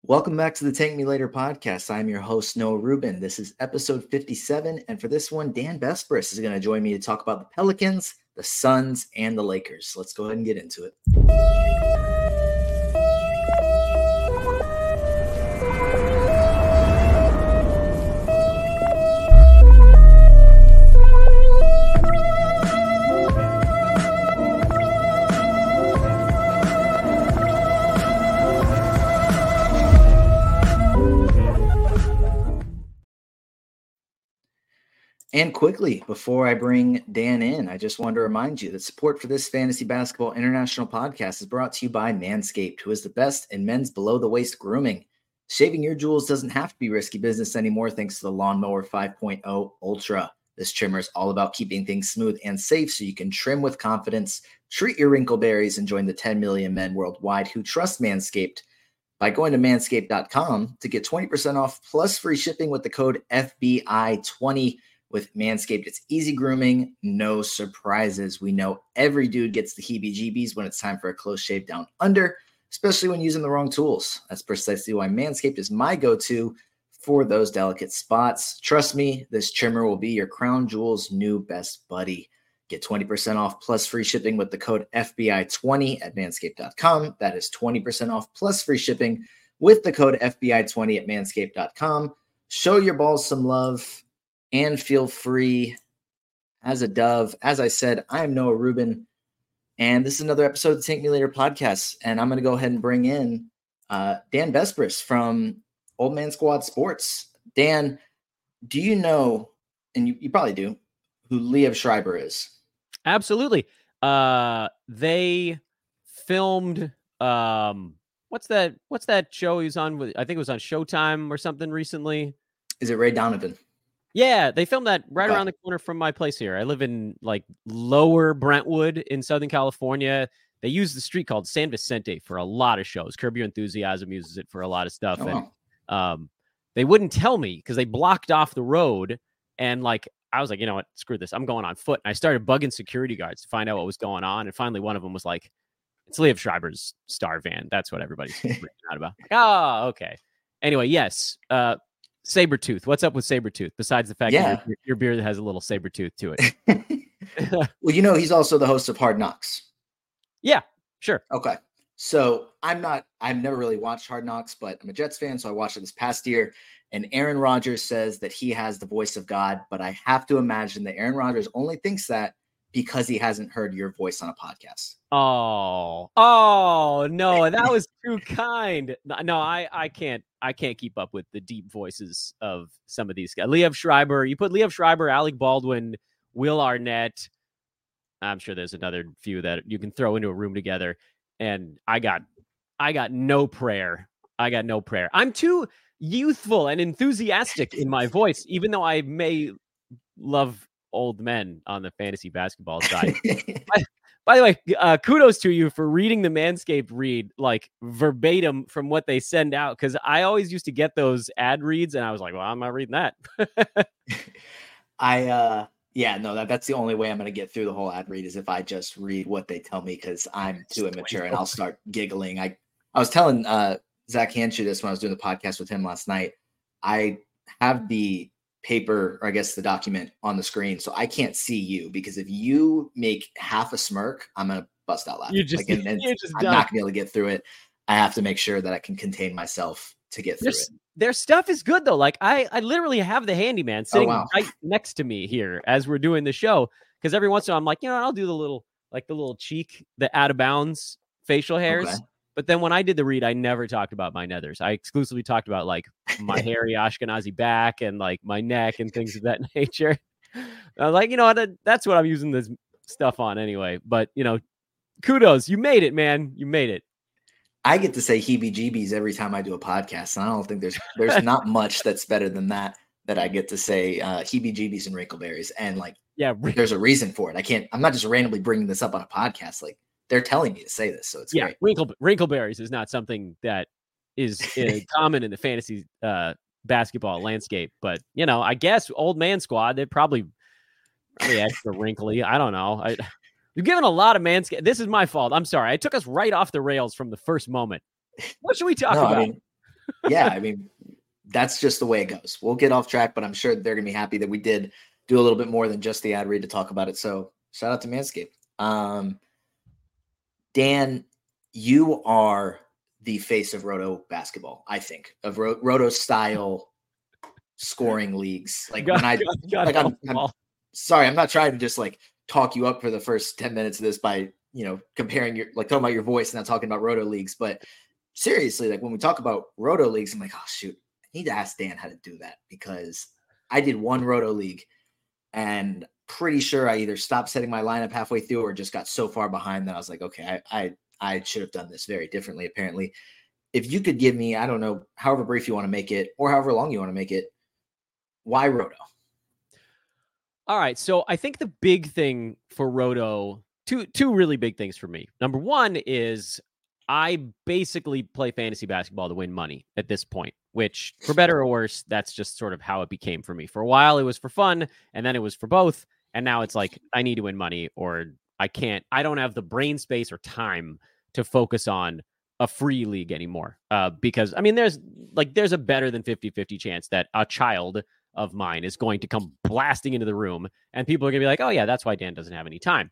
Welcome back to the Tank Me Later podcast. I'm your host, Noah Rubin. This is episode 57. And for this one, Dan Besbris is going to join me to talk about the Pelicans, the Suns, and the Lakers. Let's go ahead and get into it. And quickly, before I bring Dan in, I just want to remind you that support for this Fantasy Basketball International podcast is brought to you by Manscaped, who is the best in men's below-the-waist grooming. Shaving your jewels doesn't have to be risky business anymore thanks to the Lawnmower 5.0 Ultra. This trimmer is all about keeping things smooth and safe so you can trim with confidence, treat your wrinkleberries, and join the 10 million men worldwide who trust Manscaped by going to manscaped.com to get 20% off plus free shipping with the code FBI20. With Manscaped, it's easy grooming, no surprises. We know every dude gets the heebie-jeebies when it's time for a close shave down under, especially when using the wrong tools. That's precisely why Manscaped is my go-to for those delicate spots. Trust me, this trimmer will be your crown jewel's new best buddy. Get 20% off plus free shipping with the code FBI20 at manscaped.com. That is 20% off plus free shipping with the code FBI20 at manscaped.com. Show your balls some love and feel free as a dove. As I said, I am Noah Rubin, and this is another episode of the Tank Me Later podcast. And I'm going to go ahead and bring in Dan Besbris from Old Man Squad Sports. Dan, do you know, and you probably do, who Liev Schreiber is? Absolutely. They filmed what's that show he was on with? I think it was on Showtime or something recently. Is it Ray Donovan? Yeah, they filmed that right around the corner from my place here. I live in like lower Brentwood in Southern California. They use the street called San Vicente for a lot of shows. Curb Your Enthusiasm uses it for a lot of stuff. And they wouldn't tell me because they blocked off the road. And like, I was like, you know what, screw this. I'm going on foot. And I started bugging security guards to find out what was going on. And finally, one of them was like, it's Liev Schreiber's star van. That's what everybody's freaking out about. Like, oh, okay. Anyway, yes. Sabretooth. What's up with Sabretooth? Besides the fact that your beard has a little Sabretooth to it. Well, you know, he's also the host of Hard Knocks. Yeah, sure. Okay. So I've never really watched Hard Knocks, but I'm a Jets fan. So I watched it this past year, and Aaron Rodgers says that he has the voice of God, but I have to imagine that Aaron Rodgers only thinks that because he hasn't heard your voice on a podcast. Oh, no, that was too kind. No, I can't keep up with the deep voices of some of these guys. Liev Schreiber, you put Liev Schreiber, Alec Baldwin, Will Arnett. I'm sure there's another few that you can throw into a room together. And I got no prayer. I'm too youthful and enthusiastic in my voice, even though I may love old men on the fantasy basketball side. By the way, kudos to you for reading the Manscaped read like verbatim from what they send out, because I always used to get those ad reads and I was like, well, I'm not reading that. That's the only way I'm going to get through the whole ad read is if I just read what they tell me, because I'm too immature and I'll start giggling. I was telling Zach Hanshu this when I was doing the podcast with him last night. I have the paper, or I guess the document, on the screen, so I can't see you, because if you make half a smirk, I'm gonna bust out laughing. I'm not gonna be able to get through it. I have to make sure that I can contain myself to get through it. Their stuff is good though. Like I literally have the handyman sitting right next to me here as we're doing the show, because every once in a while I'm like, you know, I'll do the little cheek, the out of bounds facial hairs. Okay. But then when I did the read, I never talked about my nethers. I exclusively talked about like my hairy Ashkenazi back and like my neck and things of that nature. Like, you know, that's what I'm using this stuff on anyway. But, you know, kudos. You made it, man. You made it. I get to say heebie-jeebies every time I do a podcast. And I don't think there's not much that's better than that I get to say heebie-jeebies and wrinkleberries. And like, yeah, there's a reason for it. I'm not just randomly bringing this up on a podcast. Like, they're telling me to say this, so it's great. Wrinkleberries is not something that is common in the fantasy basketball landscape, but you know, I guess Old Man Squad, they're probably extra wrinkly. I don't know. You've given a lot of Manscaped. This is my fault. I'm sorry. I took us right off the rails from the first moment. What should we talk about? Yeah, I mean, that's just the way it goes. We'll get off track, but I'm sure they're going to be happy that we did do a little bit more than just the ad read to talk about it. So shout out to Manscaped. Dan, you are the face of Roto basketball, I think, of Roto style scoring leagues. Like when I'm sorry, I'm not trying to just like talk you up for the first 10 minutes of this by, comparing talking about your voice and not talking about Roto leagues. But seriously, like when we talk about Roto leagues, I'm like, oh shoot, I need to ask Dan how to do that, because I did one Roto league and pretty sure I either stopped setting my lineup halfway through or just got so far behind that I was like, okay, I should have done this very differently, apparently. If you could give me, I don't know, however brief you want to make it or however long you want to make it, why Roto? All right. So I think the big thing for Roto, two really big things for me. Number one is I basically play fantasy basketball to win money at this point, which for better or worse, that's just sort of how it became for me. For a while, it was for fun, and then it was for both. And now it's like, I need to win money, or I don't have the brain space or time to focus on a free league anymore. Because I mean, there's a better than 50-50 chance that a child of mine is going to come blasting into the room, and people are going to be like, oh yeah, that's why Dan doesn't have any time.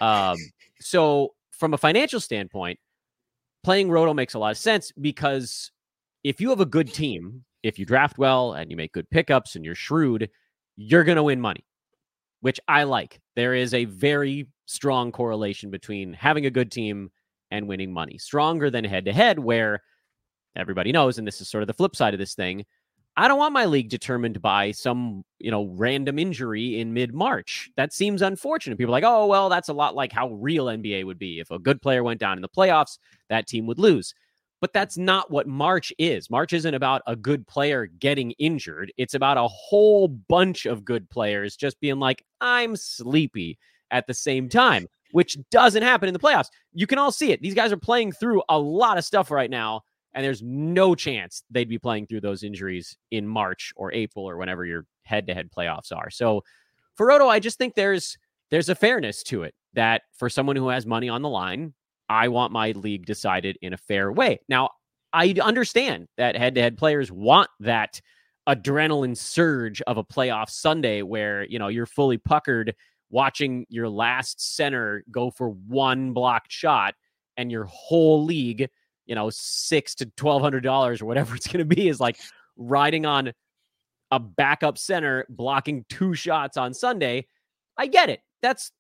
So from a financial standpoint, playing Roto makes a lot of sense, because if you have a good team, if you draft well and you make good pickups and you're shrewd, you're going to win money, which I like. There is a very strong correlation between having a good team and winning money, stronger than head-to-head, where everybody knows, and this is sort of the flip side of this thing, I don't want my league determined by some, random injury in mid-March. That seems unfortunate. People are like, oh, well, that's a lot like how real NBA would be. If a good player went down in the playoffs, that team would lose. But that's not what March is. March isn't about a good player getting injured. It's about a whole bunch of good players just being like, I'm sleepy at the same time, which doesn't happen in the playoffs. You can all see it. These guys are playing through a lot of stuff right now, and there's no chance they'd be playing through those injuries in March or April or whenever your head-to-head playoffs are. So for Roto, I just think there's a fairness to it, that for someone who has money on the line, I want my league decided in a fair way. Now, I understand that head-to-head players want that adrenaline surge of a playoff Sunday where, you're fully puckered watching your last center go for one blocked shot, and your whole league, $600 to $1,200 or whatever it's going to be, is like riding on a backup center blocking two shots on Sunday. I get it. That's,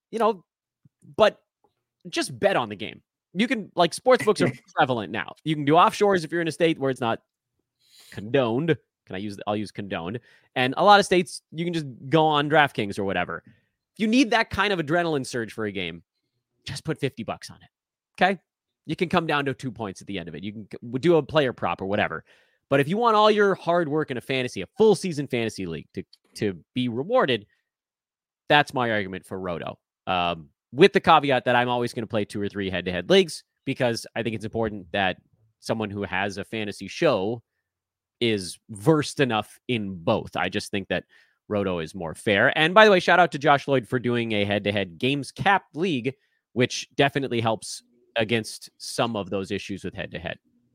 but just bet on the game. You can, like, sports books are prevalent now. You can do offshores if you're in a state where it's not condoned. I'll use condoned. And a lot of states, you can just go on DraftKings or whatever. If you need that kind of adrenaline surge for a game, just put $50 on it. Okay? You can come down to 2 points at the end of it. You can do a player prop or whatever. But if you want all your hard work in a full season fantasy league to be rewarded, that's my argument for Roto. With the caveat that I'm always going to play 2 or 3 head-to-head leagues, because I think it's important that someone who has a fantasy show is versed enough in both. I just think that Roto is more fair. And by the way, shout out to Josh Lloyd for doing a head-to-head games capped league, which definitely helps against some of those issues with head-to-head.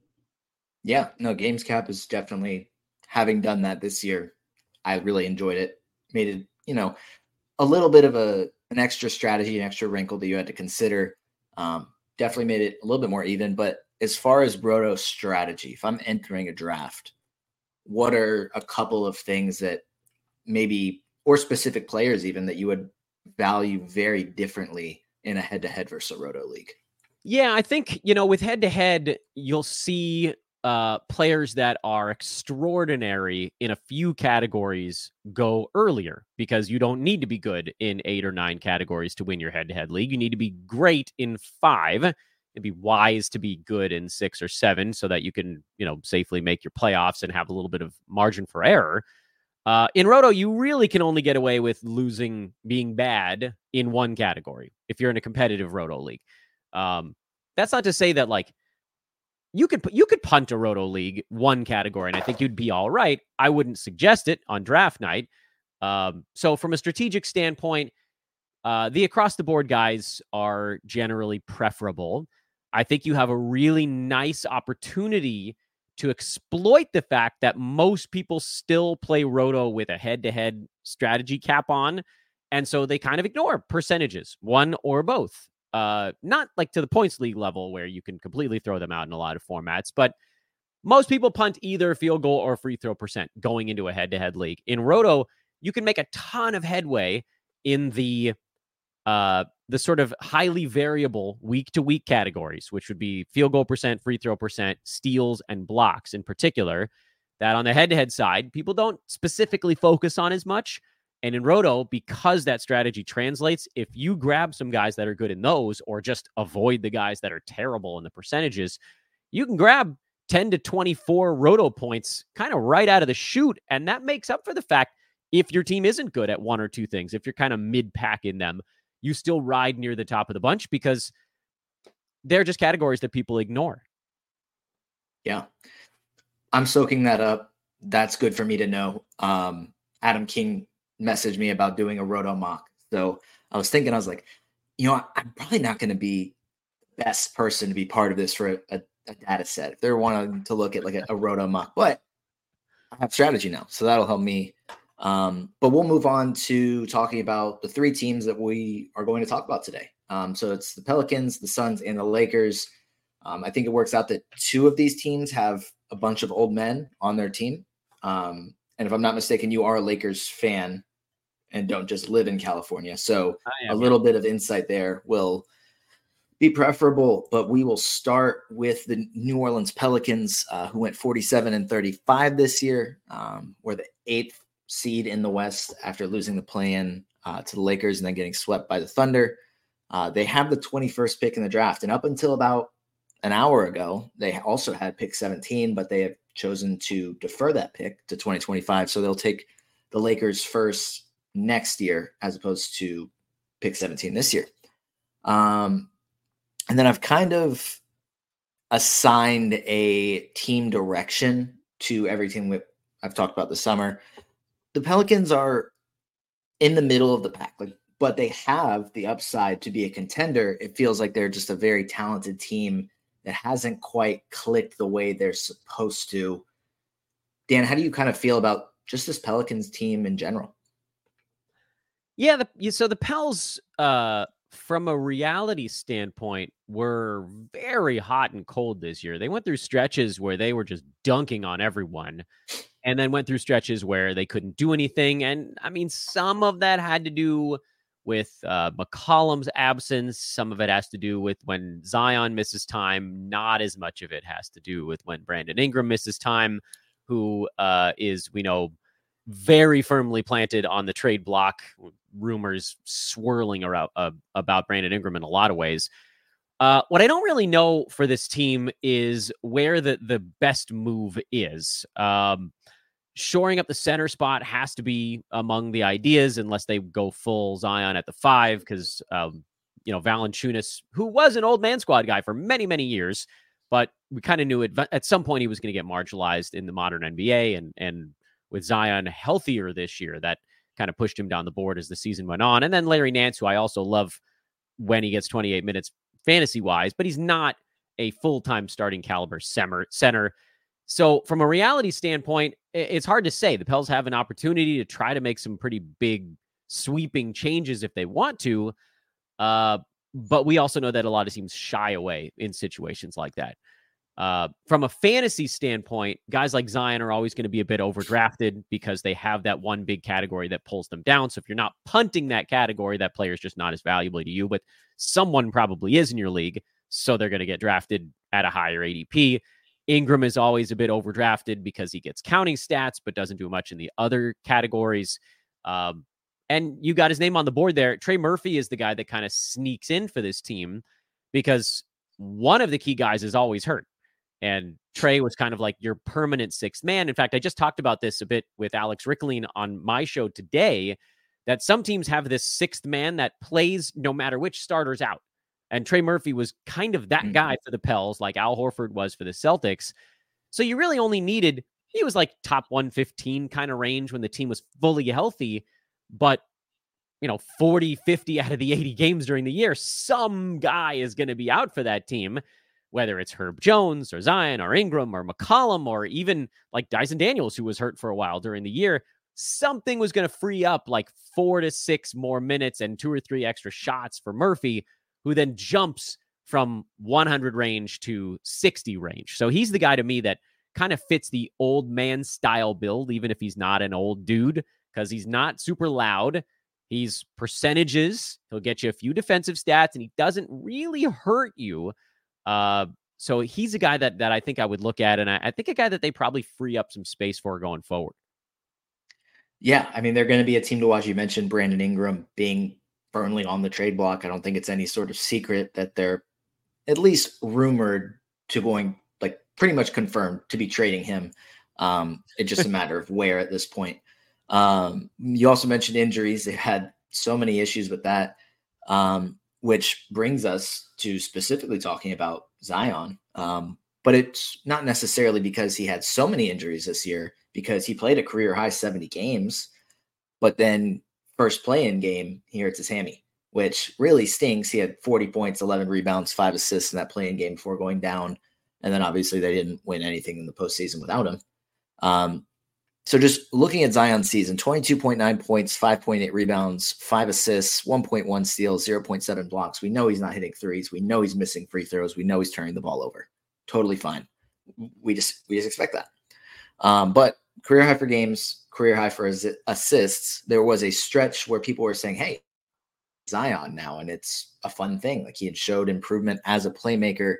Yeah, no, games cap is definitely, having done that this year, I really enjoyed it. Made it, a little bit of an extra strategy, an extra wrinkle that you had to consider. Definitely made it a little bit more even. But as far as Roto strategy, if I'm entering a draft, what are a couple of things that maybe, or specific players even, that you would value very differently in a head-to-head versus a Roto league? Yeah, I think, with head-to-head, you'll see players that are extraordinary in a few categories go earlier, because you don't need to be good in 8 or 9 categories to win your head-to-head league. You need to be great in 5. It'd be wise to be good in 6 or 7 so that you can, safely make your playoffs and have a little bit of margin for error. In Roto, you really can only get away with being bad in one category if you're in a competitive Roto league. That's not to say that, like, you could punt a Roto league one category and I think you'd be all right. I wouldn't suggest it on draft night. So from a strategic standpoint, the across the board guys are generally preferable. I think you have a really nice opportunity to exploit the fact that most people still play Roto with a head-to-head strategy cap on. And so they kind of ignore percentages, one or both. Not like to the points league level where you can completely throw them out in a lot of formats, but most people punt either field goal or free throw percent going into a head-to-head league. In Roto, you can make a ton of headway in the sort of highly variable week-to-week categories, which would be field goal percent, free throw percent, steals, and blocks in particular, that on the head-to-head side, people don't specifically focus on as much. And in Roto, because that strategy translates, if you grab some guys that are good in those or just avoid the guys that are terrible in the percentages, you can grab 10 to 24 Roto points kind of right out of the chute. And that makes up for the fact if your team isn't good at one or two things, if you're kind of mid-pack in them, you still ride near the top of the bunch because they're just categories that people ignore. Yeah. I'm soaking that up. That's good for me to know. Adam King messaged me about doing a Roto mock. So I was like, I'm probably not going to be the best person to be part of this for a data set if they're wanting to look at like a Roto mock, but I have strategy now. So that'll help me. But we'll move on to talking about the three teams that we are going to talk about today. So it's the Pelicans, the Suns, and the Lakers. I think it works out that two of these teams have a bunch of old men on their team. And if I'm not mistaken, you are a Lakers fan and don't just live in California. So a little bit of insight there will be preferable, but we will start with the New Orleans Pelicans, who went 47-35 this year. Were the 8th seed in the West after losing the play-in to the Lakers and then getting swept by the Thunder. They have the 21st pick in the draft. And up until about an hour ago, they also had pick 17, but they have chosen to defer that pick to 2025. So they'll take the Lakers first next year as opposed to pick 17 this year. And then I've kind of assigned a team direction to everything I've talked about this summer. The Pelicans are in the middle of the pack, but they have the upside to be a contender. It feels like they're just a very talented team that hasn't quite clicked the way they're supposed to. Dan, how do you kind of feel about just this Pelicans team in general? Yeah, so the Pels, from a reality standpoint, were very hot and cold this year. They went through stretches where they were just dunking on everyone, and then went through stretches where they couldn't do anything. And I mean, some of that had to do with McCollum's absence. Some of it has to do with when Zion misses time. Not as much of it has to do with when Brandon Ingram misses time, who is, we know, very firmly planted on the trade block. Rumors swirling around about Brandon Ingram in a lot of ways. What I don't really know for this team is where the best move is. Shoring up the center spot has to be among the ideas, unless they go full Zion at the 5, because Valanciunas, who was an old man squad guy for many, many years, but we kind of knew at some point he was going to get marginalized in the modern NBA, and with Zion healthier this year, that kind of pushed him down the board as the season went on. And then Larry Nance, who I also love when he gets 28 minutes fantasy-wise, but he's not a full-time starting caliber center. So from a reality standpoint, it's hard to say. The Pels have an opportunity to try to make some pretty big sweeping changes if they want to. But we also know that a lot of teams shy away in situations like that. From a fantasy standpoint, guys like Zion are always going to be a bit overdrafted because they have that one big category that pulls them down. So if you're not punting that category, that player is just not as valuable to you, but someone probably is in your league. So they're going to get drafted at a higher ADP. Ingram is always a bit overdrafted because he gets counting stats, but doesn't do much in the other categories. And you got his name on the board there. Trey Murphy is the guy that kind of sneaks in for this team because one of the key guys is always hurt. And Trey was kind of like your permanent sixth man. In fact, I just talked about this a bit with Alex Rickling on my show today, that some teams have this sixth man that plays no matter which starter's out. And Trey Murphy was kind of that guy for the Pels, like Al Horford was for the Celtics. So you really only needed, he was like top 115 kind of range when the team was fully healthy. But, 40, 50 out of the 80 games during the year, some guy is going to be out for that team. whether it's Herb Jones or Zion or Ingram or McCollum or even like Dyson Daniels, who was hurt for a while during the year, something was going to free up like 4 to 6 more minutes and 2 or 3 extra shots for Murphy, who then jumps from 100 range to 60 range. So he's the guy to me that kind of fits the old man style build, even if he's not an old dude, because he's not super loud. He's percentages. He'll get you a few defensive stats, and he doesn't really hurt you. So he's a guy that I think I would look at, and I think a guy that they probably free up some space for going forward. Yeah, I mean, they're going to be a team to watch. You mentioned Brandon Ingram being firmly on the trade block. I don't think it's any sort of secret that they're at least rumored to going, like pretty much confirmed to be trading him. It's just a matter of where at this point. You also mentioned injuries. They had so many issues with that, which brings us to specifically talking about Zion. But it's not necessarily because he had so many injuries this year, because he played a career high 70 games, but then first play-in game, he hurts his hammy, which really stinks. He had 40 points, 11 rebounds, 5 assists in that play-in game before going down. And then obviously they didn't win anything in the postseason without him. So just looking at Zion's season, 22.9 points, 5.8 rebounds, 5 assists, 1.1 steals, 0.7 blocks. We know he's not hitting threes. We know he's missing free throws. We know he's turning the ball over. Totally fine. We just expect that. But career high for games, career high for assists. There was a stretch where people were saying, hey, Zion now, and it's a fun thing. Like, he had showed improvement as a playmaker.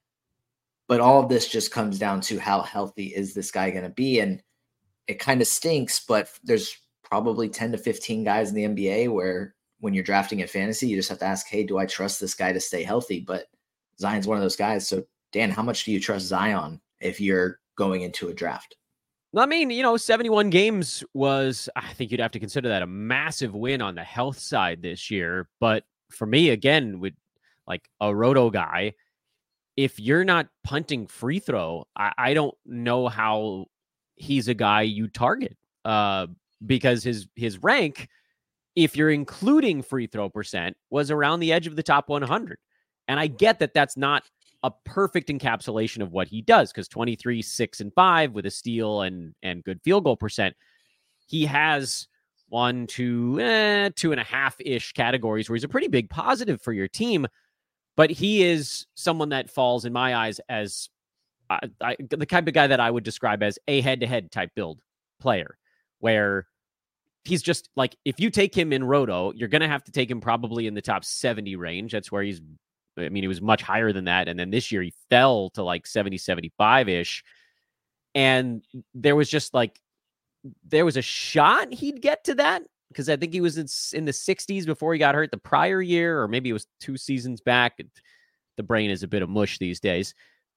But all of this just comes down to how healthy is this guy going to be? And it kind of stinks, but there's probably 10 to 15 guys in the NBA where when you're drafting in fantasy, you just have to ask, hey, do I trust this guy to stay healthy? But Zion's one of those guys. So, Dan, how much do you trust Zion if you're going into a draft? I mean, 71 games was, I think you'd have to consider that a massive win on the health side this year. But for me, again, with like a roto guy, if you're not punting free throw, I don't know how he's a guy you target, because his rank, if you're including free throw percent, was around the edge of the top 100. And I get that that's not a perfect encapsulation of what he does, because 23, 6, and 5 with a steal and good field goal percent, he has 1, 2, 2.5-ish categories where he's a pretty big positive for your team. But he is someone that falls in my eyes as the type of guy that I would describe as a head-to-head type build player, where he's just like, if you take him in roto, you're going to have to take him probably in the top 70 range. That's where he was much higher than that. And then this year he fell to like 70, 75-ish. And there was a shot he'd get to that, because I think he was in the 60s before he got hurt the prior year, or maybe it was 2 seasons back. The brain is a bit of mush these days.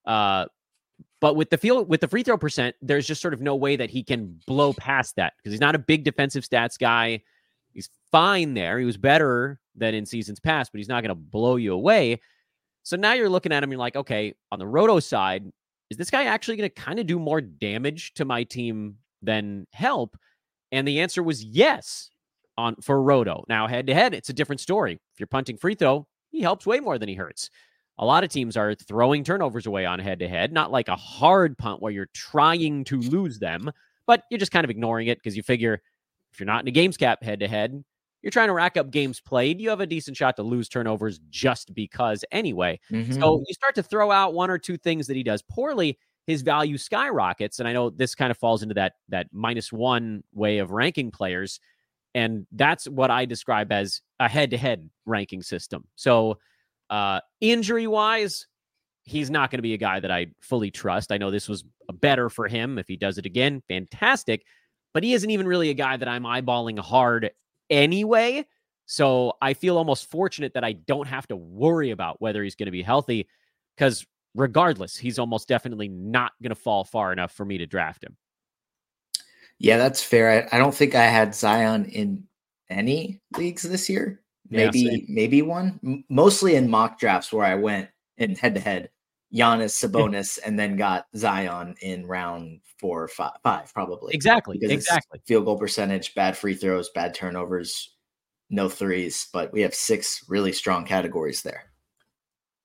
But with the free throw percent, there's just sort of no way that he can blow past that, because he's not a big defensive stats guy. He's fine there. He was better than in seasons past, but he's not going to blow you away. So now you're looking at him, you're like, okay, on the roto side, is this guy actually going to kind of do more damage to my team than help? And the answer was yes for roto. Now, head to head, it's a different story. If you're punting free throw, he helps way more than he hurts. A lot of teams are throwing turnovers away on head-to-head, not like a hard punt where you're trying to lose them, but you're just kind of ignoring it because you figure if you're not in a games cap head-to-head, you're trying to rack up games played, you have a decent shot to lose turnovers just because anyway. Mm-hmm. So you start to throw out 1 or 2 things that he does poorly, his value skyrockets. And I know this kind of falls into that -1 way of ranking players, and that's what I describe as a head-to-head ranking system. So injury-wise, he's not going to be a guy that I fully trust. I know this was better for him. If he does it again, fantastic. But he isn't even really a guy that I'm eyeballing hard anyway. So I feel almost fortunate that I don't have to worry about whether he's going to be healthy, because regardless, he's almost definitely not going to fall far enough for me to draft him. Yeah, that's fair. I don't think I had Zion in any leagues this year. Maybe one, mostly in mock drafts where I went in head-to-head, Giannis, Sabonis, and then got Zion in round 4 or 5 probably. Exactly. Field goal percentage, bad free throws, bad turnovers, no threes, but we have 6 really strong categories there.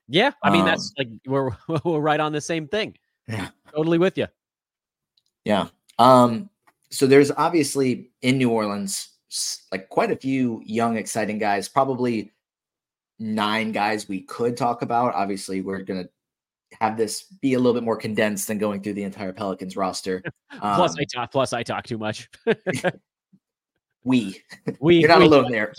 Yeah, I mean that's like we're right on the same thing. Yeah, totally with you. Yeah. So there's obviously in New Orleans like quite a few young, exciting guys. Probably 9 guys we could talk about. Obviously, we're gonna have this be a little bit more condensed than going through the entire Pelicans roster. Plus I talk too much. You're not alone there.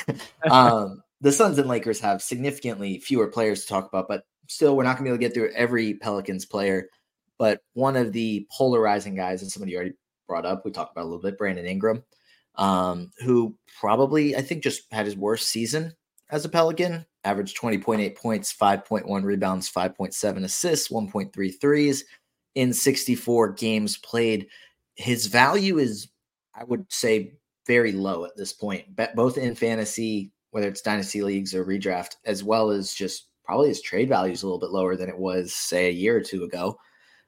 The Suns and Lakers have significantly fewer players to talk about, but still, we're not going to be able to get through every Pelicans player. But one of the polarizing guys, and somebody you already brought up, we talked about a little bit, Brandon Ingram, who probably, I think, just had his worst season as a Pelican, averaged 20.8 points, 5.1 rebounds, 5.7 assists, 1.3 threes in 64 games played. His value is, I would say, very low at this point, both in fantasy, whether it's dynasty leagues or redraft, as well as just probably his trade value is a little bit lower than it was, say, a year or two ago.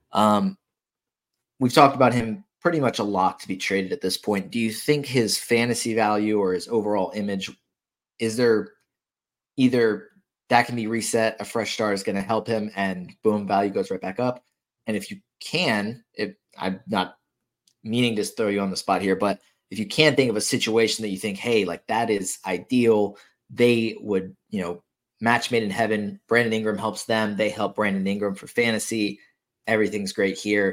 We've talked about him pretty much a lock to be traded at this point. Do you think his fantasy value or his overall image, is there either that can be reset, a fresh start is going to help him, and boom, value goes right back up? And if you can, I'm not meaning to throw you on the spot here, but if you can think of a situation that you think, hey, like that is ideal, they would, match made in heaven. Brandon Ingram helps them. They help Brandon Ingram for fantasy. Everything's great here.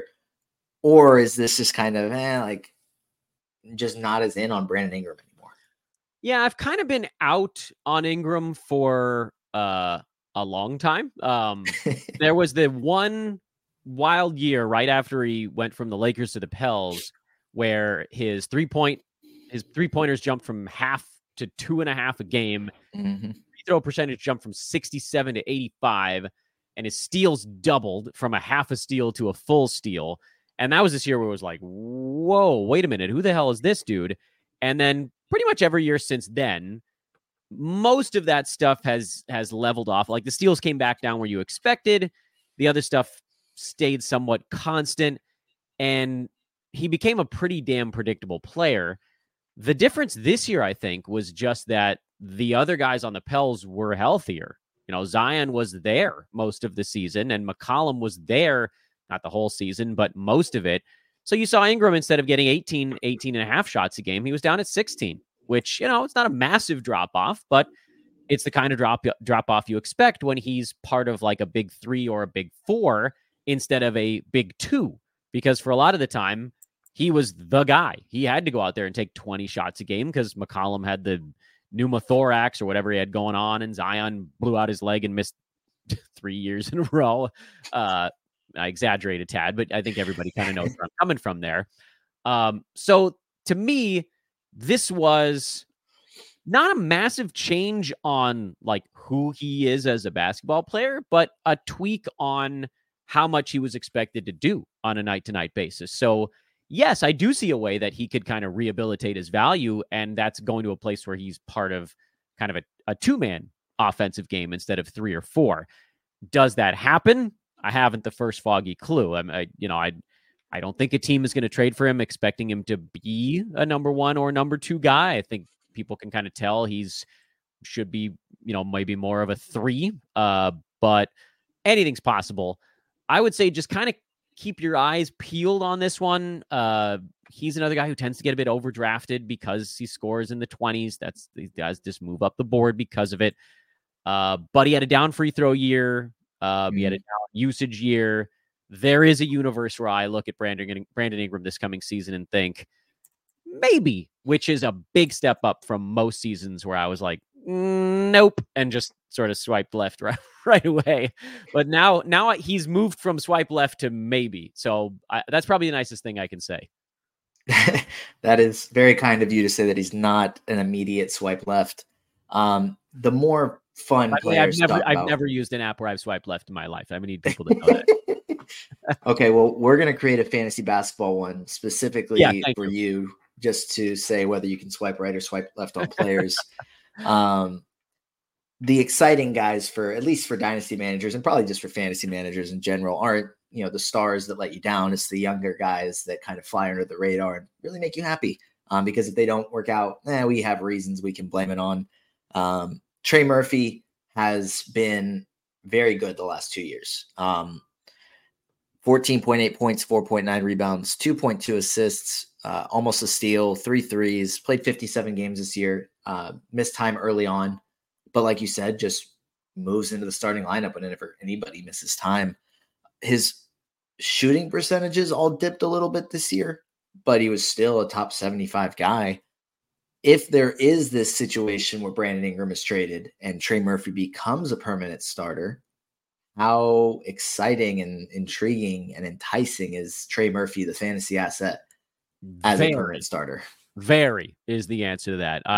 Or is this just kind of like just not as in on Brandon Ingram anymore? Yeah, I've kind of been out on Ingram for a long time. There was the one wild year right after he went from the Lakers to the Pels where his three-pointers jumped from half to 2.5 a game. Mm-hmm. Free throw percentage jumped from 67 to 85, and his steals doubled from a half a steal to a full steal. And that was this year where it was like, whoa, wait a minute, who the hell is this dude? And then pretty much every year since then, most of that stuff has leveled off. Like the steals came back down where you expected. The other stuff stayed somewhat constant, and he became a pretty damn predictable player. The difference this year, I think, was just that the other guys on the Pels were healthier. Zion was there most of the season, and McCollum was there, not the whole season, but most of it. So you saw Ingram, instead of getting 18 and a half shots a game, he was down at 16, which, it's not a massive drop off, but it's the kind of drop off you expect when he's part of like a big 3 or a big 4 instead of a big 2. Because for a lot of the time, he was the guy. He had to go out there and take 20 shots a game because McCollum had the pneumothorax or whatever he had going on, and Zion blew out his leg and missed 3 years in a row. I exaggerate a tad, but I think everybody kind of knows where I'm coming from there. So to me, this was not a massive change on like who he is as a basketball player, but a tweak on how much he was expected to do on a night-to-night basis. So yes, I do see a way that he could kind of rehabilitate his value, and that's going to a place where he's part of kind of a 2-man offensive game instead of 3 or 4. Does that happen? I haven't the first foggy clue. I don't think a team is going to trade for him expecting him to be a number 1 or number 2 guy. I think people can kind of tell he's should be, maybe more of a 3, but anything's possible. I would say just kind of keep your eyes peeled on this one. He's another guy who tends to get a bit overdrafted because he scores in the 20s. These guys just move up the board because of it. But he had a down free throw year. He had a down usage year. There is a universe where I look at Brandon Ingram this coming season and think maybe, which is a big step up from most seasons where I was like, nope, and just sort of swiped left right away. But now he's moved from swipe left to maybe. So that's probably the nicest thing I can say. That is very kind of you to say that he's not an immediate swipe left. The more fun players. I've never used an app where I've swiped left in my life. I need people to know that. Okay, well, we're going to create a fantasy basketball one specifically for you, just to say whether you can swipe right or swipe left on players. The exciting guys, for at least for dynasty managers and probably just for fantasy managers in general, aren't the stars that let you down. It's the younger guys that kind of fly under the radar and really make you happy. Because if they don't work out, we have reasons we can blame it on. Trey Murphy has been very good the last 2 years. 14.8 points, 4.9 rebounds, 2.2 assists, almost a steal, 3 threes, played 57 games this year, missed time early on. But like you said, just moves into the starting lineup whenever anybody misses time. His shooting percentages all dipped a little bit this year, but he was still a top 75 guy. If there is this situation where Brandon Ingram is traded and Trey Murphy becomes a permanent starter, how exciting and intriguing and enticing is Trey Murphy, the fantasy asset, as a permanent starter? Very is the answer to that.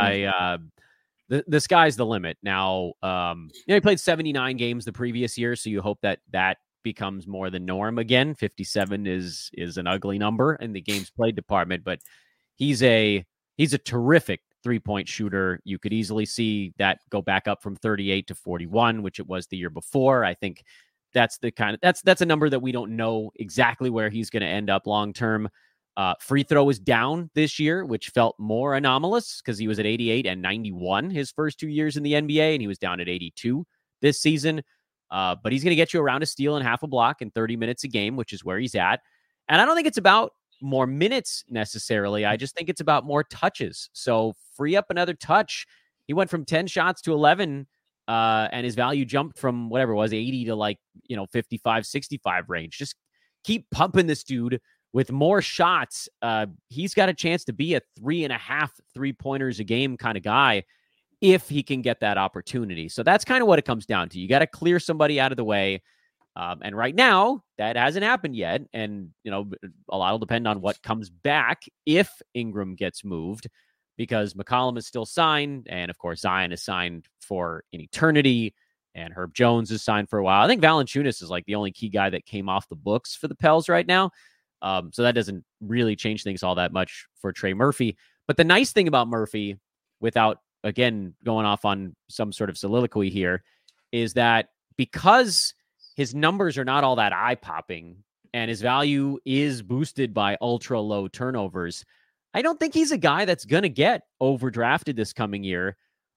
The sky's the limit. Now, he played 79 games the previous year, so you hope that becomes more the norm again. 57 is an ugly number in the games played department, but he's a terrific 3-point shooter. You could easily see that go back up from 38 to 41, which it was the year before. I think that's a number that we don't know exactly where he's going to end up long term. Free throw was down this year, which felt more anomalous because he was at 88 and 91 his first 2 years in the NBA, and he was down at 82 this season. But he's going to get you around a steal and half a block in 30 minutes a game, which is where he's at. And I don't think it's about more minutes necessarily. I just think it's about more touches. So free up another touch. He went from 10 shots to 11, and his value jumped from whatever it was, 80 to 55, 65 range. Just keep pumping this dude with more shots. He's got a chance to be a 3.5 3-pointers a game kind of guy if he can get that opportunity. So that's kind of what it comes down to. You got to clear somebody out of the way. And right now, that hasn't happened yet. And, a lot will depend on what comes back if Ingram gets moved, because McCollum is still signed. And, of course, Zion is signed for an eternity. And Herb Jones is signed for a while. I think Valanciunas is the only key guy that came off the books for the Pels right now. So that doesn't really change things all that much for Trey Murphy. But the nice thing about Murphy, without, again, going off on some sort of soliloquy here, is that because his numbers are not all that eye-popping and his value is boosted by ultra-low turnovers, I don't think he's a guy that's going to get overdrafted this coming year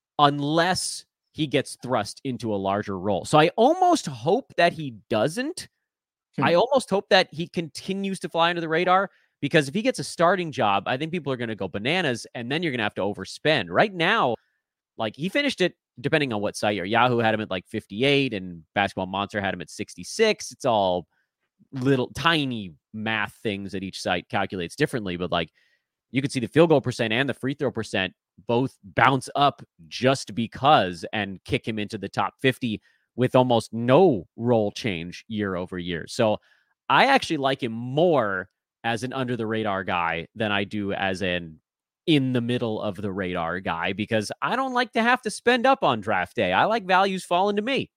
unless he gets thrust into a larger role. So I almost hope that he doesn't. I almost hope that he continues to fly under the radar, because if he gets a starting job, I think people are going to go bananas, and then you're going to have to overspend. Right now, he finished it, depending on what site you're, Yahoo had him at 58 and Basketball Monster had him at 66. It's all little tiny math things that each site calculates differently, but you could see the field goal percent and the free throw percent both bounce up just because and kick him into the top 50 with almost no role change year over year. So I actually like him more as an under the radar guy than I do as an in the middle of the radar guy, because I don't like to have to spend up on draft day. I like values falling to me.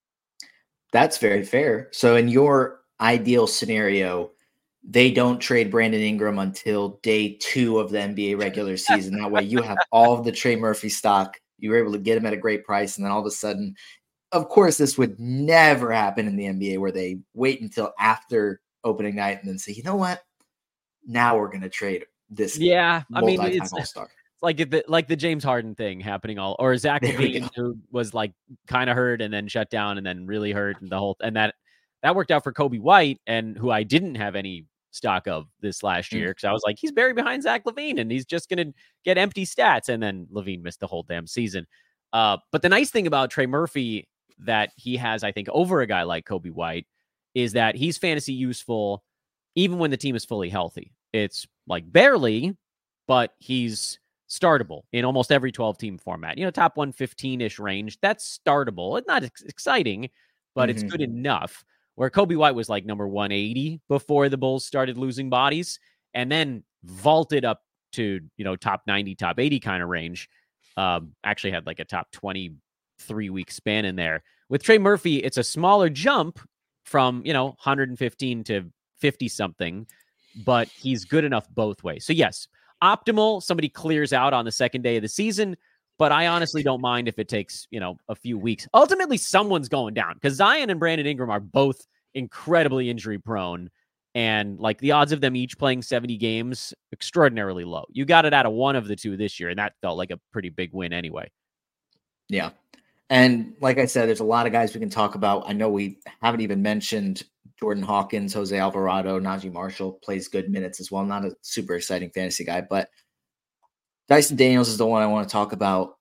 That's very fair. So in your ideal scenario, they don't trade Brandon Ingram until day 2 of the NBA regular season. That way you have all of the Trey Murphy stock. You were able to get him at a great price. And then all of a sudden, of course, this would never happen in the NBA, where they wait until after opening night and then say, you know what? Now we're going to trade this. Yeah. I mean, it's all-star. like the James Harden thing happening or Zach LaVine, who was kind of hurt and then shut down and then really hurt, and that worked out for Kobe White, and who I didn't have any stock of this last year, because I was like, he's buried behind Zach LaVine and he's just going to get empty stats. And then LaVine missed the whole damn season. But the nice thing about Trey Murphy that he has, I think, over a guy like Kobe White, is that he's fantasy useful even when the team is fully healthy. It's barely, but he's startable in almost every 12-team format. Top 115-ish range. That's startable. It's not exciting, but it's good enough. Where Kobe White was number 180 before the Bulls started losing bodies, and then vaulted up to, top 90, top 80 kind of range. Actually had a top 23-week span in there. With Trey Murphy, it's a smaller jump from, 115 to 50 something, but he's good enough both ways. So yes, optimal, somebody clears out on the second day of the season, but I honestly don't mind if it takes, a few weeks. Ultimately, someone's going down, because Zion and Brandon Ingram are both incredibly injury prone, and the odds of them each playing 70 games, extraordinarily low. You got it out of one of the two this year, and that felt like a pretty big win anyway. Yeah. And like I said, there's a lot of guys we can talk about. I know we haven't even mentioned Jordan Hawkins, Jose Alvarado, Najee Marshall plays good minutes as well. Not a super exciting fantasy guy, but Dyson Daniels is the one I want to talk about.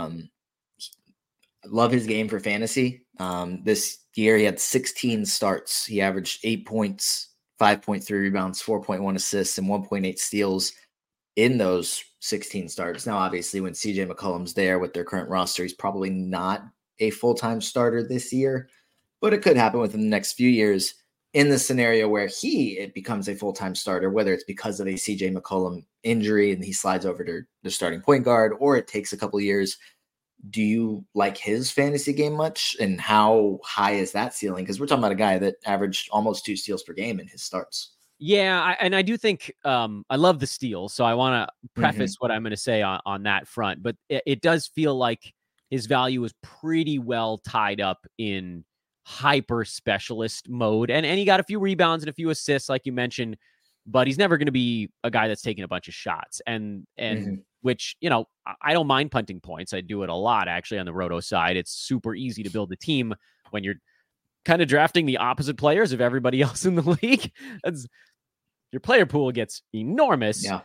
Love his game for fantasy. This year he had 16 starts. He averaged 8 points, 5.3 rebounds, 4.1 assists, and 1.8 steals in those 16 starts. Now, obviously, when CJ McCollum's there with their current roster, he's probably not a full-time starter this year, but it could happen within the next few years in the scenario where it becomes a full-time starter, whether it's because of a CJ McCollum injury and he slides over to the starting point guard, or it takes a couple of years. Do you like his fantasy game much? And how high is that ceiling? Because we're talking about a guy that averaged almost 2 steals per game in his starts. Yeah, I do think I love the steals, so I want to preface what I'm going to say on that front. But it does feel like his value is pretty well tied up in hyper specialist mode, and he got a few rebounds and a few assists, like you mentioned. But he's never going to be a guy that's taking a bunch of shots, and which, you know, I don't mind punting points. I do it a lot actually on the Roto side. It's super easy to build a team when you're kind of drafting the opposite players of everybody else in the league. Your player pool gets enormous. Yeah.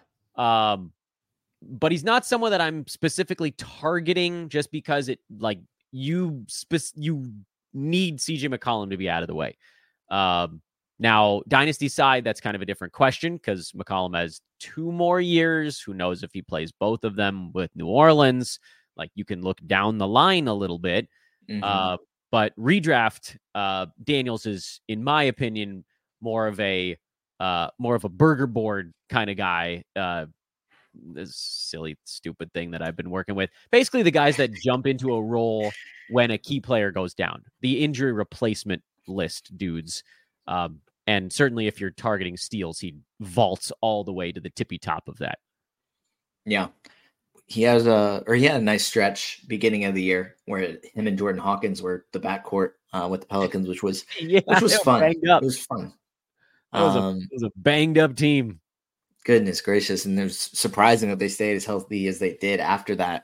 But he's not someone that I'm specifically targeting just because it like you need CJ McCollum to be out of the way. Now, dynasty side, that's kind of a different question because McCollum has 2 more years. Who knows if he plays both of them with New Orleans? Like, you can look down the line a little bit. But redraft, Daniels is, in my opinion, more of a burger board kind of guy. This silly, stupid thing that I've been working with. Basically, the guys that jump into a role when a key player goes down. The injury replacement list dudes. And certainly if you're targeting steals, he vaults all the way to the tippy top of that. Yeah. He had a nice stretch beginning of the year where him and Jordan Hawkins were the backcourt with the Pelicans, which was fun. It was fun. It was a banged up team. Goodness gracious. And it was surprising that they stayed as healthy as they did after that,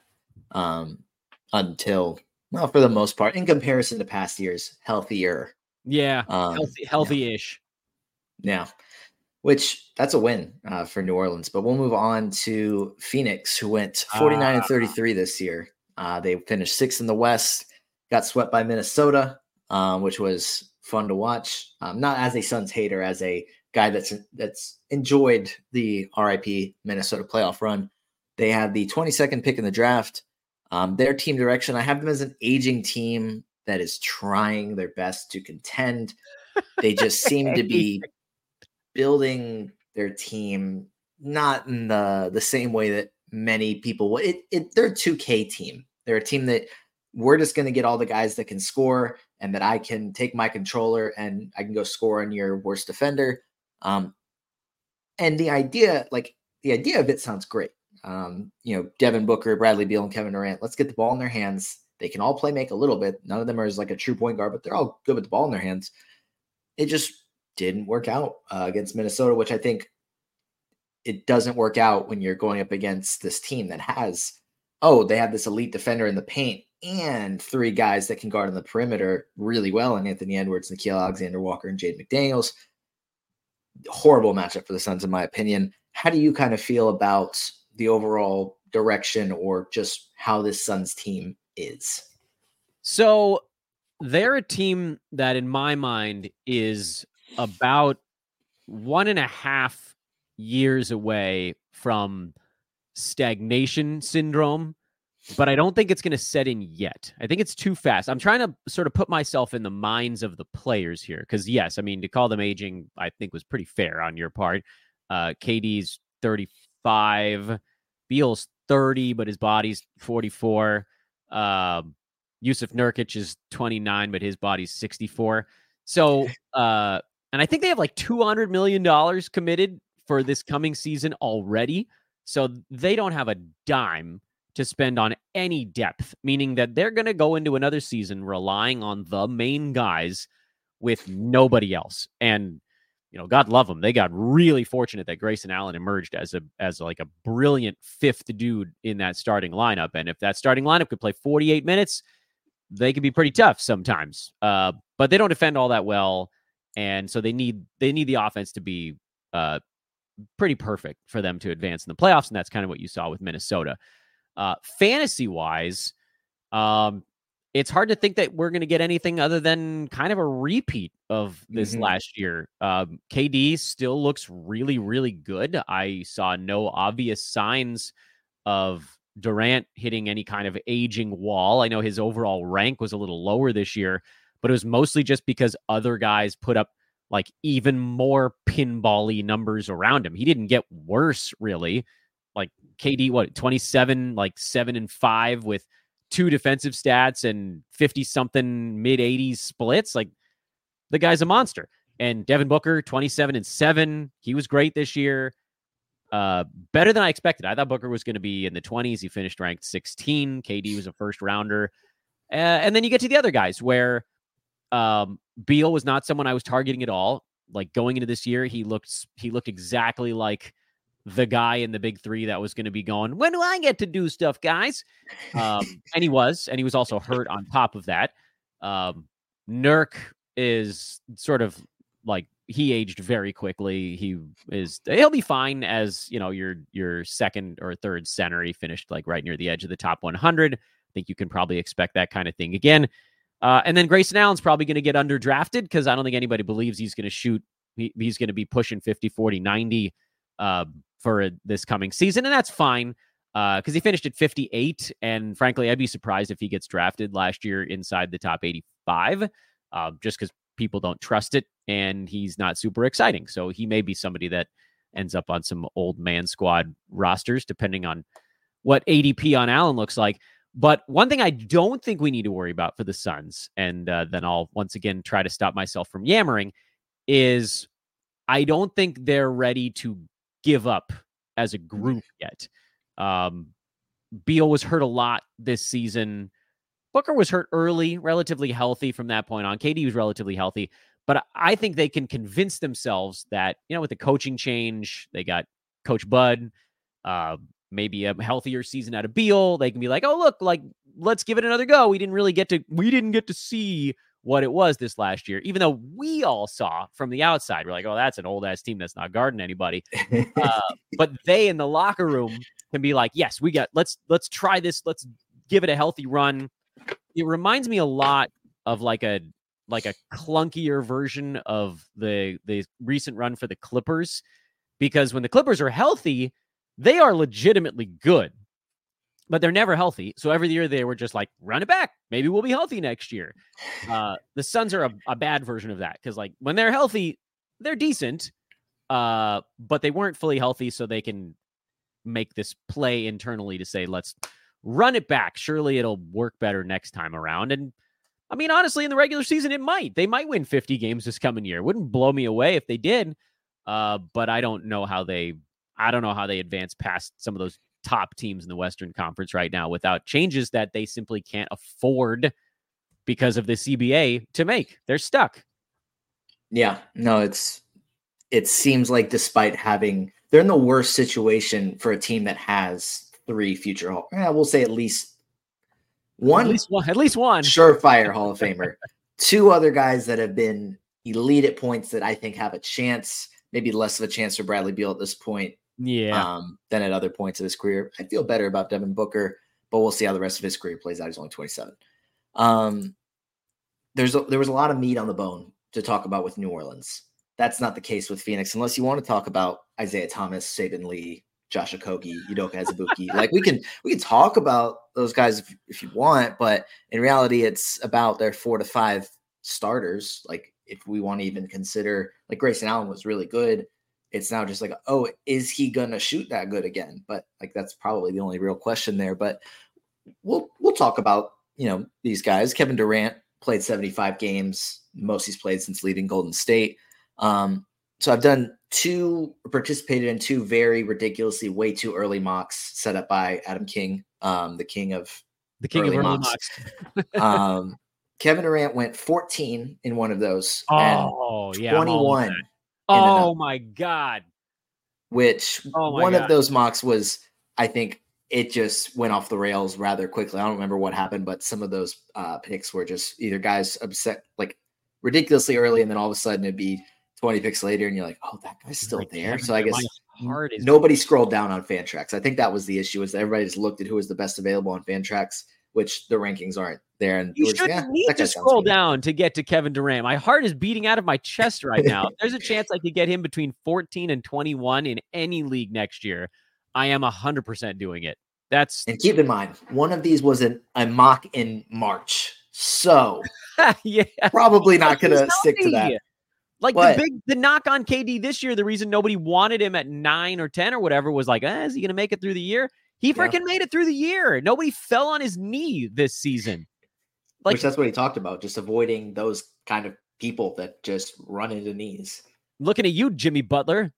until, well, for the most part, in comparison to past years, healthier. Yeah, healthy-ish. Yeah, which that's a win for New Orleans. But we'll move on to Phoenix, who went 49-33 this year. They finished 6th in the West, got swept by Minnesota, which was fun to watch. Not as a Suns hater, as a guy that's enjoyed the RIP Minnesota playoff run. They had the 22nd pick in the draft. Their team direction, I have them as an aging team that is trying their best to contend. They just seem to be building their team not in the same way that many people will. They're a 2K team. They're a team that we're just going to get all the guys that can score and that I can take my controller and I can go score on your worst defender. And the idea of it sounds great. Devin Booker, Bradley Beal, and Kevin Durant, let's get the ball in their hands. They can all play make a little bit. None of them are like a true point guard, but they're all good with the ball in their hands. It just didn't work out against Minnesota, which I think it doesn't work out when you're going up against this team that they have this elite defender in the paint and 3 guys that can guard on the perimeter really well, and Anthony Edwards, Nickeil Alexander-Walker, and Jaden McDaniels. Horrible matchup for the Suns, in my opinion. How do you kind of feel about the overall direction or just how this Suns team is? So they're a team that, in my mind, is about 1.5 years away from stagnation syndrome, but I don't think it's going to set in yet. I think it's too fast. I'm trying to sort of put myself in the minds of the players here, because yes, I mean, to call them aging, I think was pretty fair on your part. KD's 35, Beal's 30, but his body's 44. Yusuf Nurkic is 29, but his body's 64. So, and I think they have like $200 million committed for this coming season already. So they don't have a dime to spend on any depth, meaning that they're going to go into another season relying on the main guys with nobody else. And, God love them. They got really fortunate that Grayson Allen emerged as like a brilliant 5th dude in that starting lineup. And if that starting lineup could play 48 minutes, they can be pretty tough sometimes. But they don't defend all that well, and so they need the offense to be pretty perfect for them to advance in the playoffs, and that's kind of what you saw with Minnesota. Fantasy wise, it's hard to think that we're going to get anything other than kind of a repeat of this last year. KD still looks really, really good. I saw no obvious signs of Durant hitting any kind of aging wall. I know his overall rank was a little lower this year, but it was mostly just because other guys put up like even more pinball-y numbers around him. He didn't get worse, really. Like KD, 27, like 7-5 with 2 defensive stats and 50-something mid-80s splits. Like, the guy's a monster. And Devin Booker, 27-7. He was great this year. Better than I expected. I thought Booker was going to be in the 20s. He finished ranked 16. KD was a first rounder. And then you get to the other guys where Beal was not someone I was targeting at all. Like, going into this year, he looked exactly like the guy in the big three that was going to be going, when do I get to do stuff, guys? And he was also hurt on top of that. Nurk is sort of like, he aged very quickly. He'll be fine as, your second or third center. He finished like right near the edge of the top 100. I think you can probably expect that kind of thing again. And then Grayson Allen's probably going to get underdrafted because I don't think anybody believes he's going to shoot. He's going to be pushing 50, 40, 90 for this coming season. And that's fine because he finished at 58. And frankly, I'd be surprised if he gets drafted last year inside the top 85 just because people don't trust it. And he's not super exciting. So he may be somebody that ends up on some old man squad rosters, depending on what ADP on Allen looks like. But one thing I don't think we need to worry about for the Suns, and then I'll once again try to stop myself from yammering, is I don't think they're ready to give up as a group yet. Beal was hurt a lot this season. Booker was hurt early, relatively healthy from that point on. KD was relatively healthy. But I think they can convince themselves that, with the coaching change, they got Coach Bud, maybe a healthier season out of Beal. They can be like, oh, look, like, let's give it another go. We didn't get to see what it was this last year, even though we all saw from the outside. We're like, oh, that's an old ass team that's not guarding anybody. But they in the locker room can be like, yes, let's try this. Let's give it a healthy run. It reminds me a lot of like a clunkier version of the recent run for the Clippers, because when the Clippers are healthy, they are legitimately good, but they're never healthy. So every year they were just like, run it back. Maybe we'll be healthy next year. The Suns are a bad version of that. Cause like when they're healthy, they're decent, but they weren't fully healthy. So they can make this play internally to say, let's run it back. Surely it'll work better next time around. And I mean, honestly, in the regular season, they might win 50 games this coming year. It wouldn't blow me away if they did. But I don't know how they advance past some of those top teams in the Western Conference right now without changes that they simply can't afford because of the CBA to make. They're stuck. Yeah, no, it seems like despite they're in the worst situation for a team that has 3 future, we'll say at least one surefire Hall of Famer, 2 other guys that have been elite at points that I think have a chance, maybe less of a chance for Bradley Beal at this point. Yeah. Than at other points of his career. I feel better about Devin Booker, but we'll see how the rest of his career plays out. He's only 27. There was a lot of meat on the bone to talk about with New Orleans. That's not the case with Phoenix, unless you want to talk about Isaiah Thomas, Saban Lee, Josh Okogie, Udoka Azubuike. Like we can talk about those guys if you want, but in reality, it's about their 4 to 5 starters. Like if we want to even consider, like Grayson Allen was really good. It's now just like, oh, is he gonna shoot that good again? But like that's probably the only real question there. But we'll talk about these guys. Kevin Durant played 75 games, most he's played since leaving Golden State. So I've participated in 2 very ridiculously way too early mocks set up by Adam King, the king of early mocks. Kevin Durant went 14 in one of those. Oh, and yeah. 21. Oh my God. Which one of those mocks was, I think, it just went off the rails rather quickly. I don't remember what happened, but some of those picks were just either guys upset like ridiculously early, and then all of a sudden it'd be 20 picks later, and you're like, oh, that guy's still there. Kevin So I guess Durant nobody scrolled down on Fantrax. I think that was the issue, is that everybody just looked at who was the best available on Fantrax, which the rankings aren't there. And you shouldn't need to scroll down to get to Kevin Durant. My heart is beating out of my chest right now. There's a chance I could get him between 14 and 21 in any league next year. I am 100% doing it. And keep in mind, one of these was a mock in March. So yeah, probably not going to stick to that. Like the knock on KD this year, the reason nobody wanted him at 9 or 10 or whatever was like, is he going to make it through the year? He freaking made it through the year. Nobody fell on his knee this season. Which that's what he talked about, just avoiding those kind of people that just run into knees. Looking at you, Jimmy Butler.